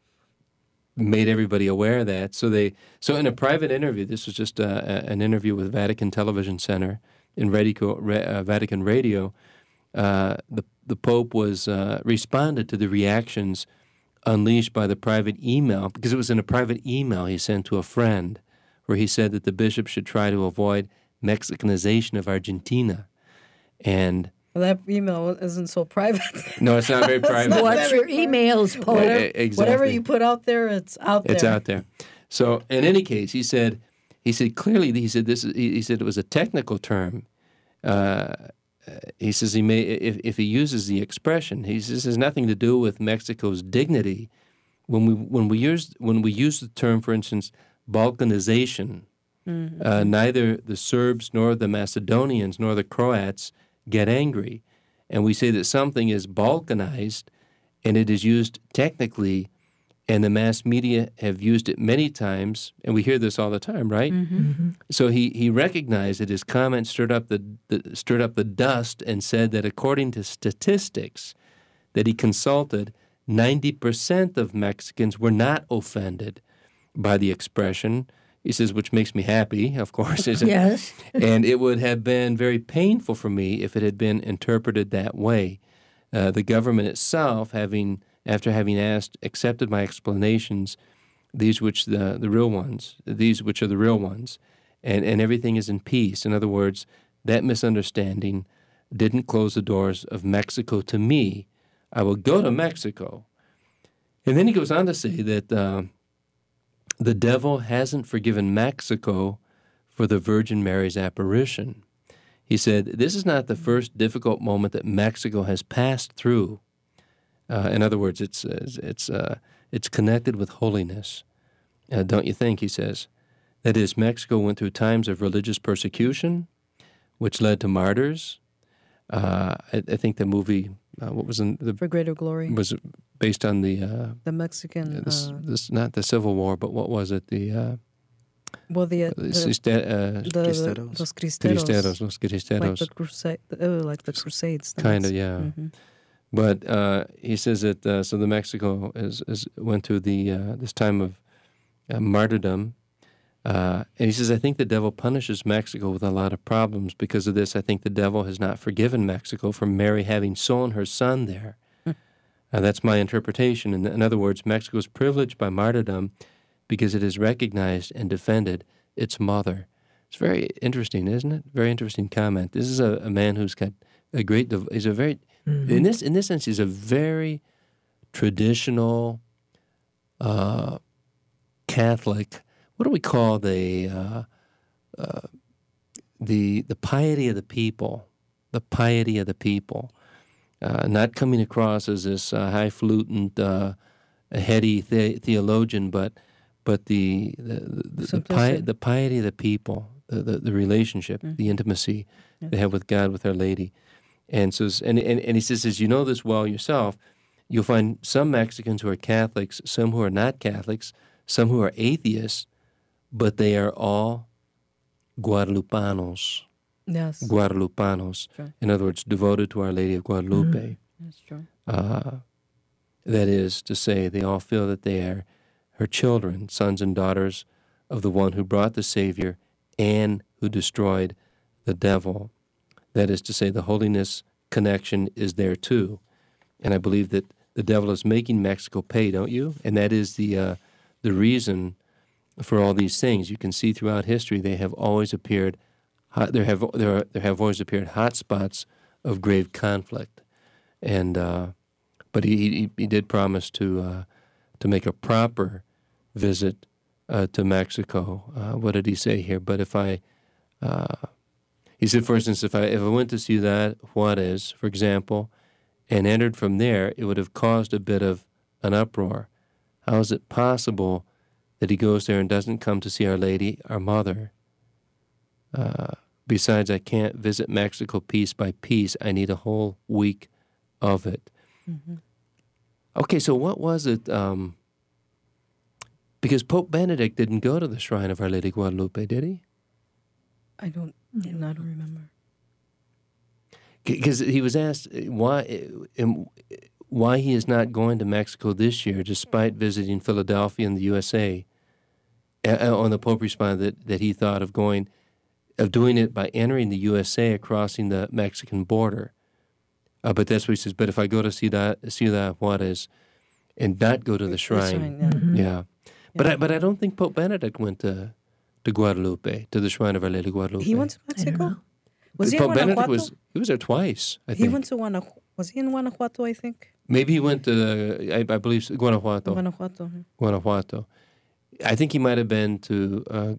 made everybody aware of that. So they, so in a private interview, this was just uh, an interview with Vatican Television Center in Radio, uh, Vatican Radio. Uh, the the Pope was uh, responded to the reactions unleashed by the private email, because it was in a private email he sent to a friend, where he said that the bishop should try to avoid Mexicanization of Argentina. And well, that email isn't so private. No, it's not very private. Watch your emails, Pope. Whatever, exactly. Whatever you put out there, it's out there. It's out there. So in any case, he said, he said clearly, he said this. Is, he said it was a technical term. Uh, he says he may, if if he uses the expression, he says it has nothing to do with Mexico's dignity. When we when we use when we use the term, for instance, Balkanization. Mm-hmm. Uh, neither the Serbs nor the Macedonians nor the Croats get angry. And we say that something is Balkanized, and it is used technically, and the mass media have used it many times, and we hear this all the time, right? Mm-hmm. Mm-hmm. So he, he recognized that his comment stirred up the, the stirred up the dust and said that according to statistics that he consulted, ninety percent of Mexicans were not offended by the expression. He says, which makes me happy, of course. Isn't yes. it? And it would have been very painful for me if it had been interpreted that way. Uh, the government itself, having after having asked, accepted my explanations, these which the the real ones, these which are the real ones, and, and everything is in peace. In other words, that misunderstanding didn't close the doors of Mexico to me. I will go to Mexico. And then he goes on to say that uh, the devil hasn't forgiven Mexico for the Virgin Mary's apparition. He said, this is not the first difficult moment that Mexico has passed through. Uh, in other words, it's it's uh, it's connected with holiness. Uh, don't you think, he says? That is, Mexico went through times of religious persecution, which led to martyrs. Uh, I, I think the movie, uh, what was in the For Greater Glory. was based on the uh, The Mexican. this, uh, this not the Civil War, but what was it? The uh, well, the, uh, the, the, Criste- uh, the Cristeros. Los Cristeros. Cristeros, Los Like Cristeros. the crusade, oh, like the Crusades. the Kind of, Mex- yeah. Mhm. But uh, he says that uh, so the Mexico is, is went through the uh, this time of uh, martyrdom, uh, and he says, I think the devil punishes Mexico with a lot of problems because of this. I think the devil has not forgiven Mexico for Mary having sown her son there. Uh, that's my interpretation. In, in other words, Mexico is privileged by martyrdom because it has recognized and defended its mother. It's very interesting, isn't it? Very interesting comment. This is a, a man who's got a great. Dev- he's a very Mm-hmm. in this in this sense he's a very traditional uh, Catholic. What do we call the uh, uh, the the piety of the people? The piety of the people. Uh, not coming across as this uh, highfalutin, uh, heady the- theologian, but but the the the, the, pi- Simplicity. the piety of the people, the the, the relationship, the intimacy they have with God, with Our Lady, and so and, and and he says, as you know this well yourself, you'll find some Mexicans who are Catholics, some who are not Catholics, some who are atheists, but they are all Guadalupanos. Yes, Guadalupanos. Sure. In other words, devoted to Our Lady of Guadalupe. that's true. Uh, that is to say, they all feel that they are her children, sons and daughters of the one who brought the Savior and who destroyed the devil. That is to say, the holiness connection is there too. And I believe that the devil is making Mexico pay, don't you? And that is the uh, the reason for all these things. You can see throughout history they have always appeared. Hot, there have there are, there have always appeared hot spots of grave conflict, and uh, but he, he he did promise to uh, to make a proper visit uh, to Mexico. Uh, what did he say here? But if I, uh, he said, for instance, if I if I went to Ciudad Juarez, for example, and entered from there, it would have caused a bit of an uproar. How is it possible that he goes there and doesn't come to see Our Lady, our Mother? Uh, besides, I can't visit Mexico piece by piece. I need a whole week of it. Mm-hmm. Okay, so what was it? Um, because Pope Benedict didn't go to the shrine of Our Lady Guadalupe, did he? I don't. I don't remember. Because he was asked why um, why he is not going to Mexico this year, despite visiting Philadelphia and the U S A. Uh, on the Pope responded that, that he thought of going, of doing it by entering the U S A, crossing the Mexican border. Uh, but that's what he says. But if I go to Ciudad, Ciudad Juarez and not go to the shrine, shrine, yeah. yeah. yeah. But I, but I don't think Pope Benedict went to to Guadalupe, to the shrine of Our Lady Guadalupe. He went to Mexico. Was he Pope in Benedict Guanajuato? was he was there twice. I he think. went to Guanajuato. Was he in Guanajuato? I think. Maybe he went to, I, I believe, Guanajuato. Guanajuato. huh? Guanajuato. I think he might have been to, uh,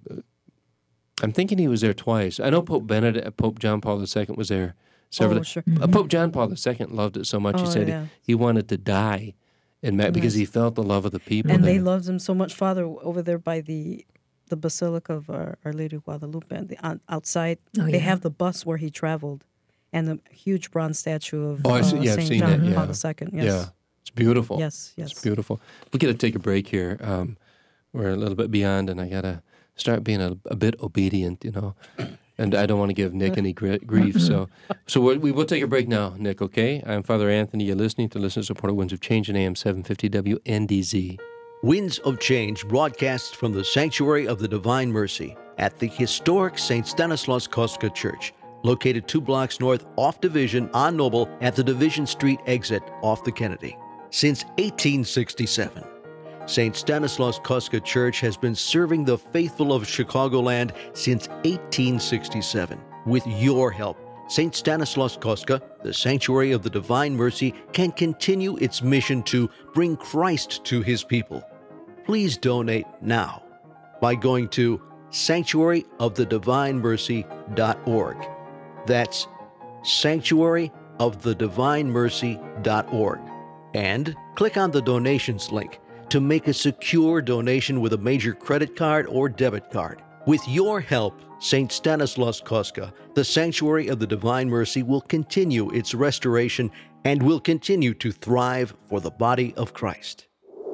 I'm thinking he was there twice. I know Pope Benedict, Pope John Paul the Second was there several Oh, sure. uh, Pope John Paul the Second loved it so much, he Oh, said yeah. he, he wanted to die in Me- because Nice. he felt the love of the people And there. they loved him so much, Father, over there by the the Basilica of Our, Our Lady of Guadalupe. And the, on, outside, Oh, they yeah. have the bus where he traveled, and the huge bronze statue of Oh, I see- uh, yeah, I've Saint seen John that, yeah. Paul the Second. Yes. Yeah, it's beautiful. Yes. Yes. It's beautiful. We got to take a break here. Um, we're a little bit beyond, and I got to start being a, a bit obedient, you know. And I don't want to give Nick any gri- grief. So so we we will take a break now, Nick, okay? I'm Father Anthony. You're listening to Listener Supported Winds of Change in A M seven fifty W N D Z. Winds of Change broadcasts from the Sanctuary of the Divine Mercy at the historic Saint Stanislaus Kostka Church, located two blocks north off Division on Noble at the Division Street exit off the Kennedy. Since eighteen sixty-seven, Saint Stanislaus Kostka Church has been serving the faithful of Chicagoland since eighteen sixty-seven. With your help, Saint Stanislaus Kostka, the Sanctuary of the Divine Mercy, can continue its mission to bring Christ to his people. Please donate now by going to sanctuary of the divine mercy dot org. That's sanctuary of the divine mercy dot org. And click on the donations link to make a secure donation with a major credit card or debit card. With your help, Saint Stanislaus Kostka, the Sanctuary of the Divine Mercy, will continue its restoration and will continue to thrive for the body of Christ.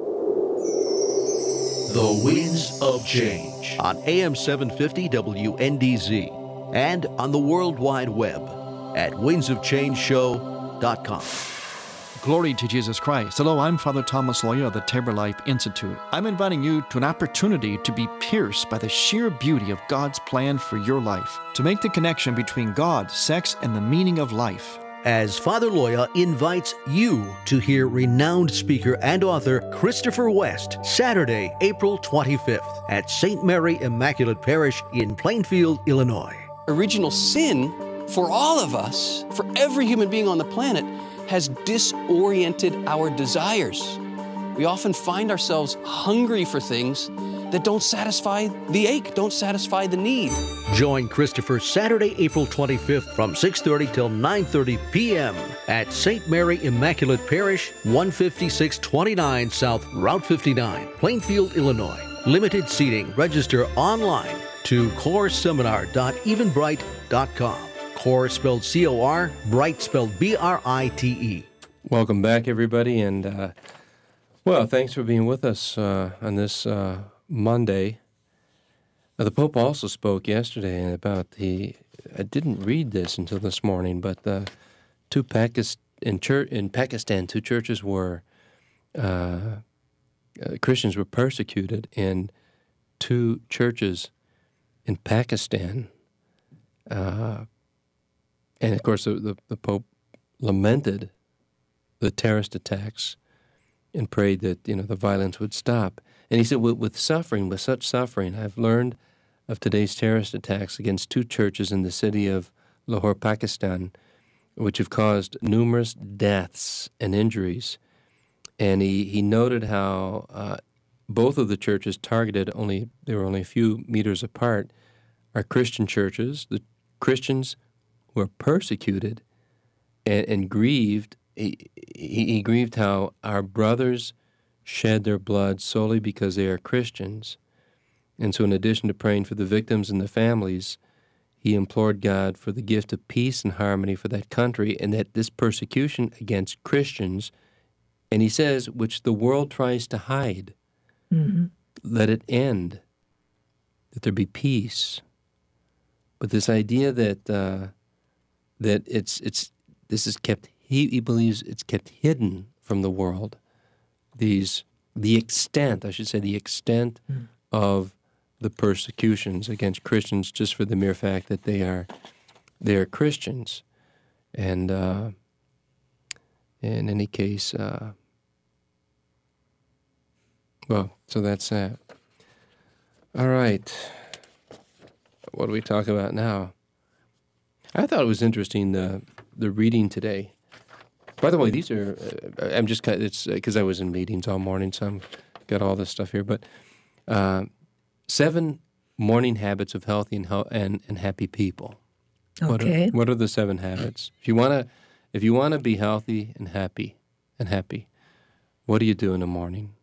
The Winds of Change on A M seven fifty W N D Z and on the World Wide Web at winds of change show dot com. Glory to Jesus Christ. Hello, I'm Father Thomas Loya of the Tabor Life Institute. I'm inviting you to an opportunity to be pierced by the sheer beauty of God's plan for your life, to make the connection between God, sex, and the meaning of life. As Father Loya invites you to hear renowned speaker and author Christopher West, Saturday, April twenty-fifth at Saint Mary Immaculate Parish in Plainfield, Illinois. Original sin, for all of us, for every human being on the planet, has disoriented our desires. We often find ourselves hungry for things that don't satisfy the ache, don't satisfy the need. Join Christopher Saturday, April twenty-fifth from six thirty till nine thirty p.m. at Saint Mary Immaculate Parish, one fifty-six twenty-nine South Route fifty-nine, Plainfield, Illinois. Limited seating. Register online to core seminar dot eventbrite dot com. Core spelled C O R, Bright spelled B R I T E. Welcome back, everybody, and uh, well, thanks for being with us uh, on this uh, Monday. Uh, the Pope also spoke yesterday about the. I didn't read this until this morning, but uh, two Pakistan in, church, in Pakistan, two churches were uh, uh, Christians were persecuted, and two churches in Pakistan. Uh, And, of course, the, the, the Pope lamented the terrorist attacks and prayed that, you know, the violence would stop. And he said, with, with suffering, with such suffering, I've learned of today's terrorist attacks against two churches in the city of Lahore, Pakistan, which have caused numerous deaths and injuries. And he, he noted how uh, both of the churches targeted, only they were only a few meters apart, are Christian churches. The Christians were persecuted and, and grieved. He, he, he grieved how our brothers shed their blood solely because they are Christians. And so in addition to praying for the victims and the families, he implored God for the gift of peace and harmony for that country, and that this persecution against Christians, and he says, which the world tries to hide, mm-hmm. let it end, that there be peace. But this idea that uh, that it's it's this is kept he, he believes it's kept hidden from the world. These the extent, I should say, the extent mm. of the persecutions against Christians just for the mere fact that they are they are Christians, and uh, in any case, uh, well, so that's that. All right, what do we talk about now? I thought it was interesting, the the reading today. By the way, these are, uh, I'm just, it's because uh, I was in meetings all morning, so I've got all this stuff here, but uh, seven morning habits of healthy and and, and happy people. Okay. What are, what are the seven habits? If you want to if you want to be healthy and happy and happy, what do you do in the morning?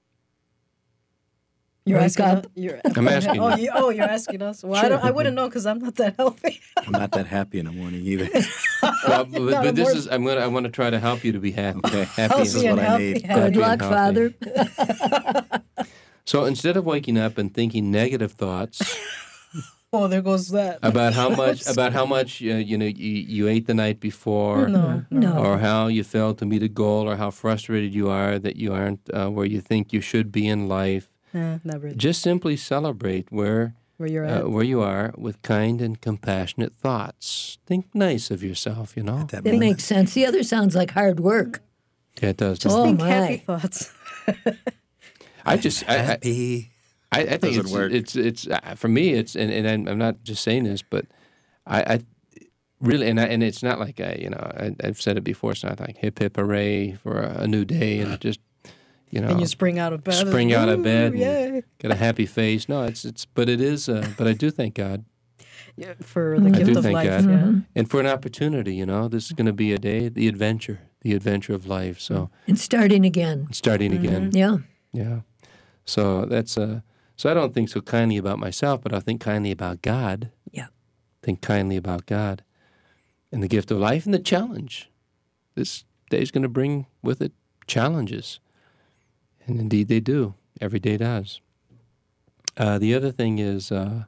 You're Wake asking. up. Us, you're, I'm asking oh, you. you. Oh, you're asking us. Well, Sure. I, don't, I wouldn't know because I'm not that healthy. I'm not that happy in the morning either. Well, but, Not but this more- is I'm gonna I want to try to help you to be happy. Okay. Happy This is Healthy and what and I healthy, need. happy. Good luck, healthy. Father. So instead of waking up and thinking negative thoughts Oh, there goes that. about how much about how much uh, you know you, you ate the night before, No, No. or how you failed to meet a goal, or how frustrated you are that you aren't uh, where you think you should be in life. Eh, never. Just simply celebrate where Where you're at. uh, where you are with kind and compassionate thoughts. Think nice of yourself, you know. That It moment. makes sense. The other sounds like hard work. Yeah, it does. Just Oh, think my. happy thoughts. I just I, I, Happy. I, I think Doesn't it's, work. it's it's uh, for me. It's and, and I'm, I'm not just saying this, but I, I really and I, and it's not like I you know I, I've said it before. It's not like hip hip hooray for a, a new day and just you know And you spring out of bed. and, spring out of "Ooh, bed and yay." get a happy face. No, it's it's but it is. Uh, but I do thank God Yeah, for the I gift do of thank life. God. Yeah. and for an opportunity. You know, this is going to be a day, the adventure, the adventure of life. So And starting again. starting again. Yeah. Yeah. So that's uh So I don't think so kindly about myself, but I think kindly about God. Yeah. Think kindly about God and the gift of life and the challenge. This day is going to bring with it challenges. And indeed they do. Every day does. Uh, the other thing is, uh,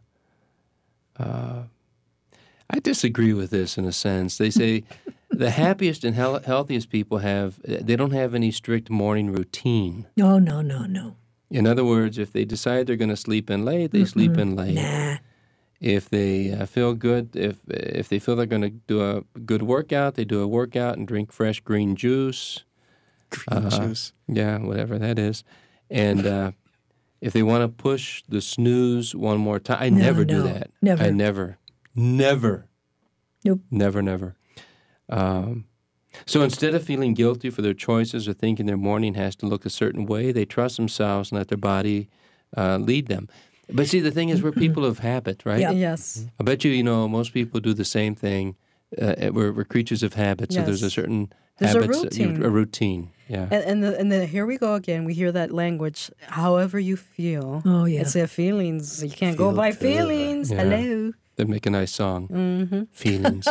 uh, I disagree with this in a sense. They say the happiest and he- healthiest people have, they don't have any strict morning routine. No, no, no, no. In other words, if they decide they're going to sleep in late, they Mm-mm. sleep in late. Nah. If they uh, feel good, if if they feel they're going to do a good workout, they do a workout and drink fresh green juice. Green uh, juice. Yeah, whatever that is. And uh, if they want to push the snooze one more time, I No, never do no, that. never. I never, never. Nope. Never, never. Um, so instead of feeling guilty for their choices or thinking their morning has to look a certain way, they trust themselves and let their body uh, lead them. But see, the thing is, we're people of habit, right? Yeah. Yes. I bet you, you know, most people do the same thing. Uh, we're, we're creatures of habit, so there's a Yes. certain There's a habits, that you- routine. a routine, yeah. And and, the, and then here we go again. We hear that language. However you feel. Oh, yeah. It's their feelings. You can't go Feel by good. feelings. Yeah. Hello. They make a nice song. Mm-hmm. Feelings.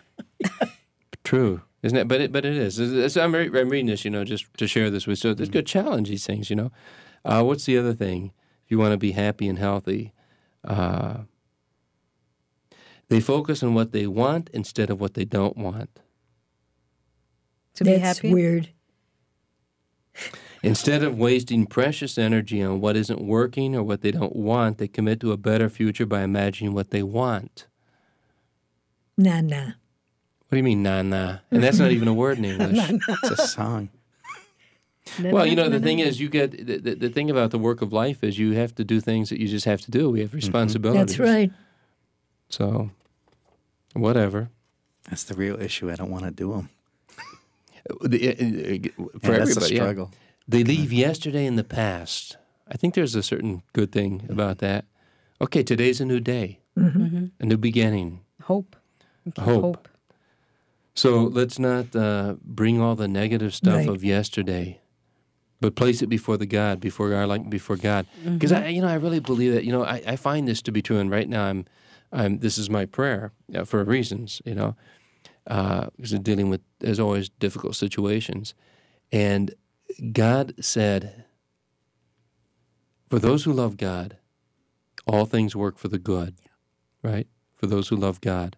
True, isn't it? But it, but it is. It's- I'm, re- I'm reading this, you know, just to share this with. So it's good challenge these things, you know. Uh, what's the other thing? If you want to be happy and healthy, uh, they focus on what they want instead of what they don't want. To be That's happy. weird. Instead of wasting precious energy on what isn't working or what they don't want, they commit to a better future by imagining what they want. Nah, nah. What do you mean, nah, nah? And that's not even a word in English. It's a song. Well, you know, the thing is, you get the, the, the thing about the work of life is you have to do things that you just have to do. We have responsibilities. That's right. So, whatever. That's the real issue. I don't want to do them. The- uh, uh, For Yeah, that's a everybody, yeah. struggle. They leave yesterday in the past. I think there's a certain good thing about that. Okay, today's a new day, Mm-hmm. a new beginning. Hope. Keep Hope. hope. So let's not uh, bring all the negative stuff Right. of yesterday, but place it before the God, before our like before God. Because I, you know, I really believe that. You know, I, I find this to be true, and right now I'm, I'm. This is my prayer uh, for reasons. You know, because I'm dealing with, as always, difficult situations, and God said, "For those who love God, all things work for the good." Right? For those who love God,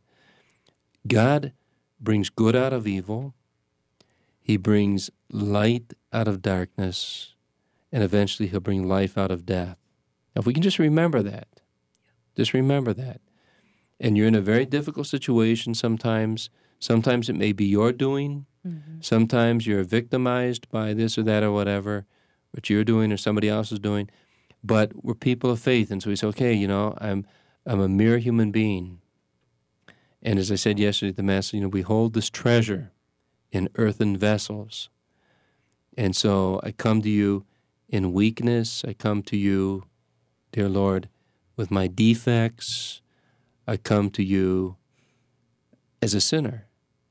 God brings good out of evil. He brings light out of darkness, and eventually he'll bring life out of death. Now, if we can just remember that, just remember that. And you're in a very difficult situation sometimes. Sometimes it may be your doing. Mm-hmm. Sometimes you're victimized by this or that or whatever, what you're doing or somebody else is doing. But we're people of faith, and so we say, okay, you know, I'm I'm a mere human being. And as I said yesterday at the Mass, you know, we hold this treasure in earthen vessels. And so I come to you in weakness. I come to you, dear Lord, with my defects. I come to you as a sinner.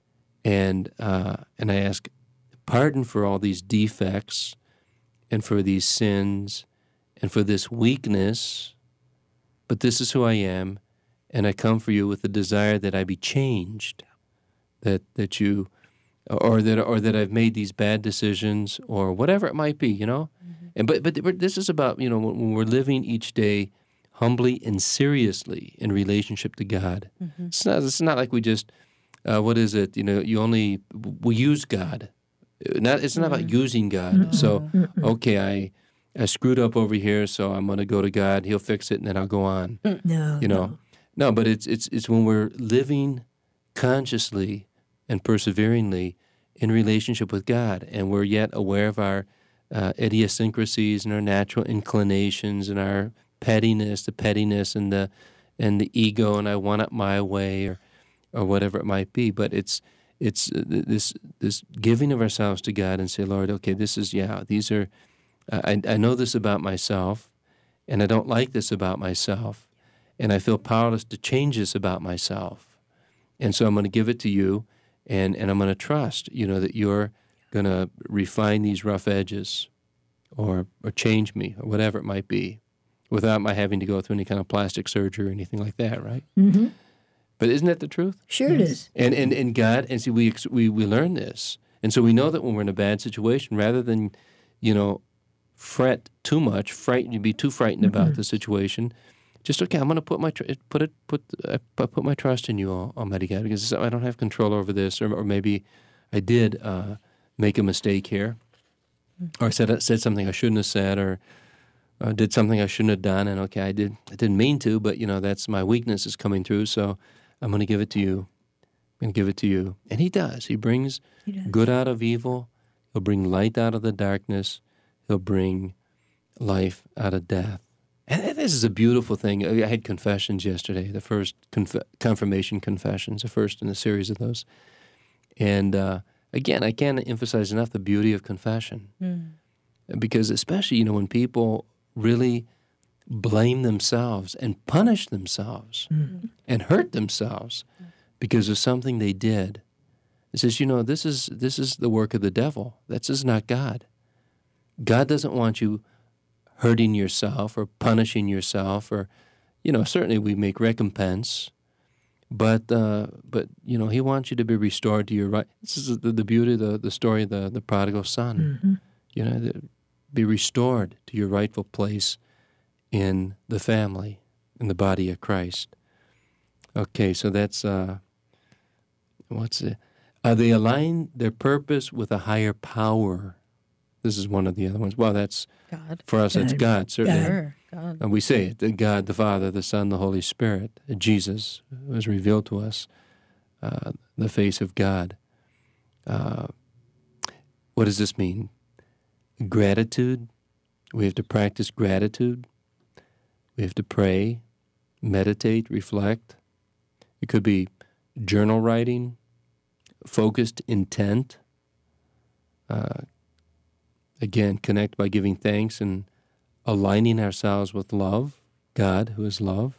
And uh, and I ask pardon for all these defects and for these sins and for this weakness. But this is who I am. And I come for you with the desire that I be changed, that that you, or that or that I've made these bad decisions, or whatever it might be, you know. Mm-hmm. And but but this is about, you know, when we're living each day humbly and seriously in relationship to God. Mm-hmm. It's not it's not like we just uh, what is it? You know, you only we use God. Not it's not mm-hmm. about using God. Mm-hmm. So mm-hmm. okay, I. I screwed up over here, so I'm going to go to God. He'll fix it, and then I'll go on. No, you know. no. No, but it's it's it's when we're living consciously and perseveringly in relationship with God, and we're yet aware of our uh, idiosyncrasies and our natural inclinations and our pettiness, the pettiness and the and the ego, and I want it my way, or or whatever it might be. But it's it's uh, this this giving of ourselves to God and say, Lord, okay, this is yeah, these are. I I know this about myself, and I don't like this about myself. And I feel powerless to change this about myself. And so I'm going to give it to you, and, and I'm going to trust, you know, that you're going to refine these rough edges or or change me or whatever it might be. without my having to go through any kind of plastic surgery or anything like that, right? Mm-hmm. But isn't that the truth? Sure it is. And and, and God, and see, we, ex- we we learn this. And so we know that when we're in a bad situation, rather than, you know, fret too much, frighten, be too frightened Mm-hmm. about the situation, just, okay, I'm going to put my, tr- put it, put, uh, put my trust in you, Almighty God, because I don't have control over this, or, or maybe I did uh, make a mistake here, or I said, said something I shouldn't have said, or uh, did something I shouldn't have done, and okay, I did, I didn't mean to, but, you know, that's my weakness is coming through, so I'm going to give it to you. I'm going to give it to you. And he does. He brings He does. good out of evil. He'll bring light out of the darkness. He'll bring life out of death. And this is a beautiful thing. I had confessions yesterday, the first conf- confirmation confessions, the first in a series of those. And uh, again, I can't emphasize enough the beauty of confession. Mm. Because especially, you know, when people really blame themselves and punish themselves Mm-hmm. and hurt themselves because of something they did, it says, you know, this is this is the work of the devil. This is not God. God doesn't want you hurting yourself or punishing yourself, or, you know, certainly we make recompense, but uh, but you know, he wants you to be restored to your right. This is the, the beauty of the, the story of the, the prodigal son. Mm-hmm. You know, the, be restored to your rightful place in the family, in the body of Christ. Okay, so that's uh, what's it? Uh, they align their purpose with a higher power. This is one of the other ones. Well, that's God. for us. It's God. God, certainly. Sure, God. And we say it: that God, the Father, the Son, the Holy Spirit, Jesus was revealed to us, uh, the face of God. Uh, what does this mean? Gratitude. We have to practice gratitude. We have to pray, meditate, reflect. It could be journal writing, focused intent. Uh, again, connect by giving thanks and aligning ourselves with love, God, who is love.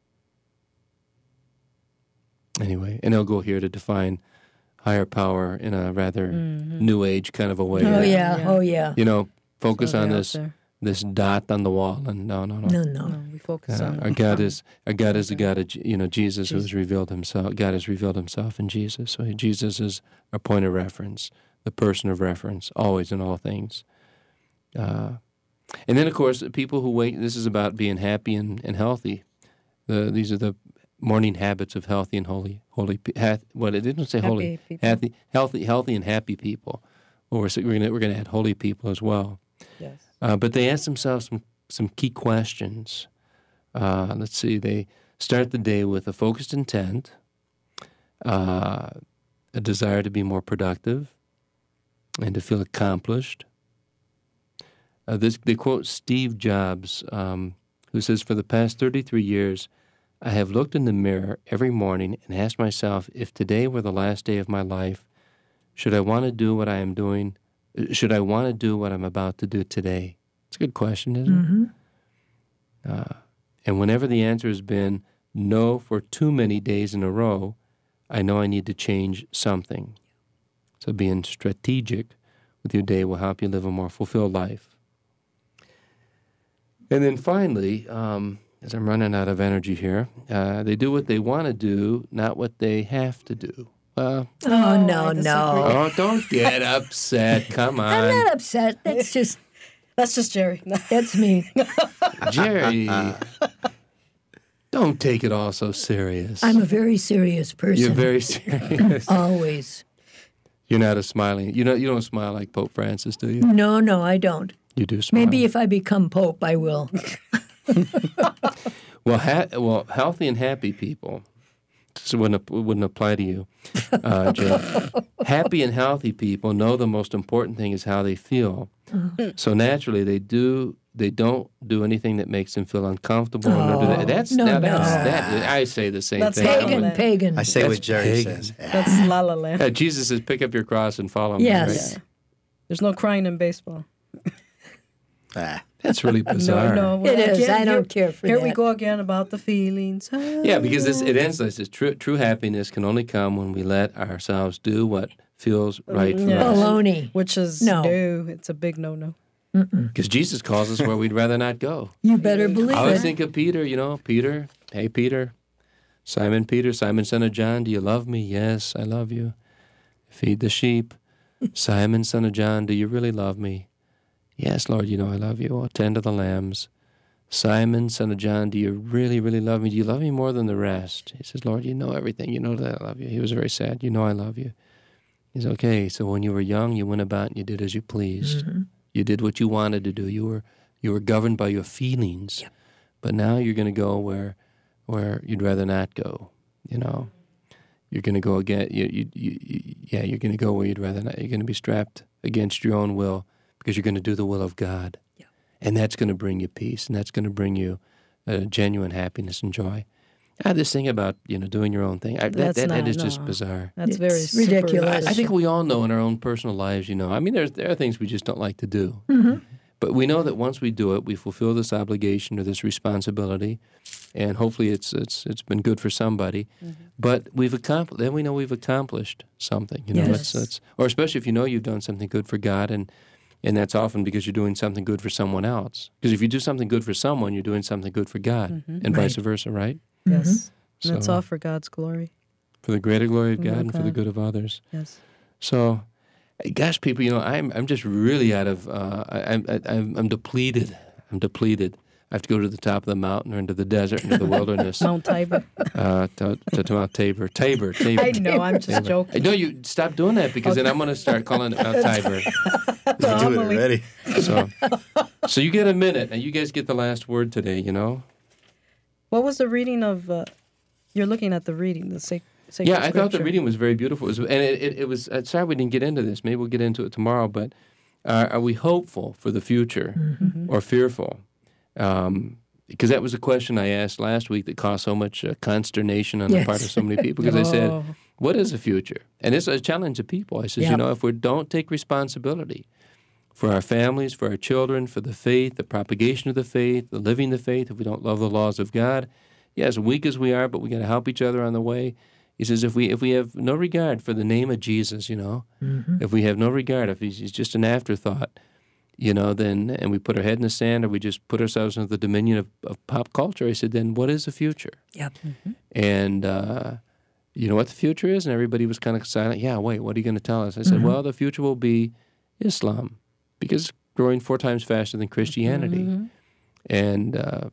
Anyway, and I'll go here to define higher power in a rather Mhm. new age kind of a way. Oh, Yeah, yeah. yeah. Oh, yeah. You know, focus So on they're out this there. this dot on the wall, and no, no, no. No, no. No, we focus Uh, on our God is our God is the Okay. God of Je- you know Jesus, who has revealed himself. God has revealed himself in Jesus. So Jesus is our point of reference, the person of reference, always in all things. Uh, and then, of course, people who wake. This is about being happy and, and healthy. The, these are the morning habits of healthy and holy, holy. pe- Hath, what it didn't say Happy holy, people. healthy, healthy, healthy, and happy people. Well, we're we're gonna we're gonna add holy people as well. Yes. Uh, but they ask themselves some, some key questions. Uh, let's see, they start the day with a focused intent, uh, a desire to be more productive, and to feel accomplished. Uh, this, they quote Steve Jobs, um, who says, "For the past thirty-three years, I have looked in the mirror every morning and asked myself, if today were the last day of my life, should I want to do what I am doing? Should I want to do what I'm about to do today?" It's a good question, isn't it? Mm-hmm. Uh, and whenever the answer has been no for too many days in a row, I know I need to change something. So being strategic with your day will help you live a more fulfilled life. And then finally, um, as I'm running out of energy here, uh, they do what they want to do, not what they have to do. Well, Oh, no, I disagree. no. oh, don't get upset. Come I'm on. not upset. That's just, That's just Jerry. that's me. Jerry, don't take it all so serious. I'm a very serious person. You're very serious. Always. You're not a smiling. You know, you don't smile like Pope Francis, do you? No, no, I don't. You do smile. Maybe if I become Pope, I will. Well, ha- well, healthy and happy people. This wouldn't wouldn't apply to you, uh, Joe. Happy and healthy people know the most important thing is how they feel. So naturally, they do. They don't do anything that makes them feel uncomfortable. or Oh, that. That's no, now that's no. that. I say the same That's thing. I'm Pagan, like, pagan. I say That's what Jerry pagan. says. That's La La Land. yeah, Jesus says, "Pick up your cross and follow me." Yes. Right? There's no crying in baseball. Ah, That's really bizarre. No, no. It is. Again, I don't here, care for Here that. we go again about the feelings. Yeah, because this, it ends like this. True, true happiness can only come when we let ourselves do what feels right for Yeah. us. Baloney. Which is No. no. It's a big no-no. Because Jesus calls us where we'd rather not go. You better believe I always it. think of Peter, you know, Peter, hey, Peter, Simon Peter, Simon son of John, do you love me? Yes, I love you. Feed the sheep. Simon son of John, do you really love me? Yes, Lord, you know I love you. Oh, tend to the lambs. Simon son of John, do you really, really love me? Do you love me more than the rest? He says, Lord, you know everything. You know that I love you. He was very sad. You know I love you. He says, okay, so when you were young, you went about and you did as you pleased. Mm-hmm. You did what you wanted to do. You were you were governed by your feelings. Yep. But now you're going to go where where you'd rather not go, you know. You're going to go again. You, you, you, you, yeah, you're going to go where you'd rather not. You're going to be strapped against your own will because you're going to do the will of God. Yeah. And that's going to bring you peace, and that's going to bring you uh, genuine happiness and joy. I had this thing about, you know, doing your own thing. I, that That's that, that not- is just no. bizarre. That's It's very ridiculous. I, I think we all know in our own personal lives, you know, I mean, there's, there are things we just don't like to do. Mm-hmm. But we know that once we do it, we fulfill this obligation or this responsibility, and hopefully it's it's it's been good for somebody. Mm-hmm. But we've accomplished. Then we know we've accomplished something. You know, Yes. that's, that's or especially if you know you've done something good for God, and and that's often because you're doing something good for someone else. Because if you do something good for someone, you're doing something good for God, Mhm. and vice Right. versa, right? Yes. So And it's all for God's glory. for the greater glory of Will God of and for the God. good of others. Yes. So, gosh, people, you know, I'm I'm just really out of uh, I, I'm I'm I'm depleted. I'm depleted. I have to go to the top of the mountain or into the desert, into the wilderness, Mount Tabor. uh, to, to, to Mount Tabor, Tabor, Tabor. I know, I'm just Tabor. joking. No, you stop doing that because then I'm going to start calling it Mount Tabor. You do it Homily. already. So, so you get a minute, and you guys get the last word today. You know. What was the reading of? Uh, you're looking at the reading, the sac- sacred Yeah, I thought the scripture. reading was very beautiful. It was, and it, it, it was. Uh, sorry, we didn't get into this. Maybe we'll get into it tomorrow. But uh, are we hopeful for the future Mm-hmm. or fearful? Um, because that was a question I asked last week that caused so much uh, consternation on Yes. the part of so many people. Because I said, Oh. "What is the future?" And it's a challenge to people. I said, Yep. "You know, if we don't take responsibility for our families, for our children, for the faith, the propagation of the faith, the living the faith, if we don't love the laws of God, yeah, as weak as we are, but we got to help each other on the way." He says, if we if we have no regard for the name of Jesus, you know, Mm-hmm. if we have no regard, if he's, he's just an afterthought, you know, then, and we put our head in the sand or we just put ourselves into the dominion of, of pop culture, I said, then what is the future? Yep. And uh, you know what the future is? And everybody was kind of silent. Yeah, wait, what are you going to tell us? I said, Mhm. well, the future will be Islam because it's growing four times faster than Christianity. Mhm. And uh,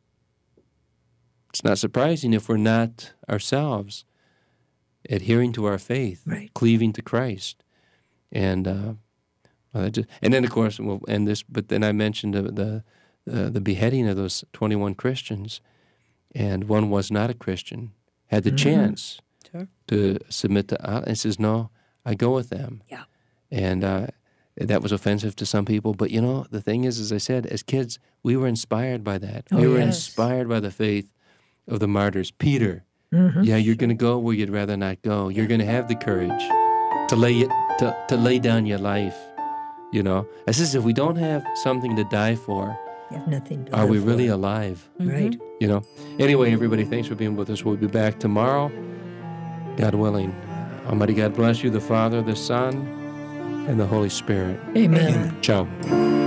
it's not surprising if we're not ourselves adhering to our faith, Right. cleaving to Christ. And uh, well, that just, and then, of course, we'll end this, but then I mentioned the, the, uh, the beheading of those twenty-one Christians, and one was not a Christian, had the Mhm. chance Sure. to submit to Allah, and says, no, I go with them. Yeah. And uh, that was offensive to some people. But, you know, the thing is, as I said, as kids, we were inspired by that. Oh, we were yes. inspired by the faith of the martyrs. Peter, Mhm. yeah, you're going to go where you'd rather not go. You're going to have the courage to lay it, to, to lay down your life, you know. I says, if we don't have something to die for, You have nothing to are we live really for. alive? Right. You know. Anyway, everybody, thanks for being with us. We'll be back tomorrow, God willing. Almighty God bless you, the Father, the Son, and the Holy Spirit. Amen. Ciao.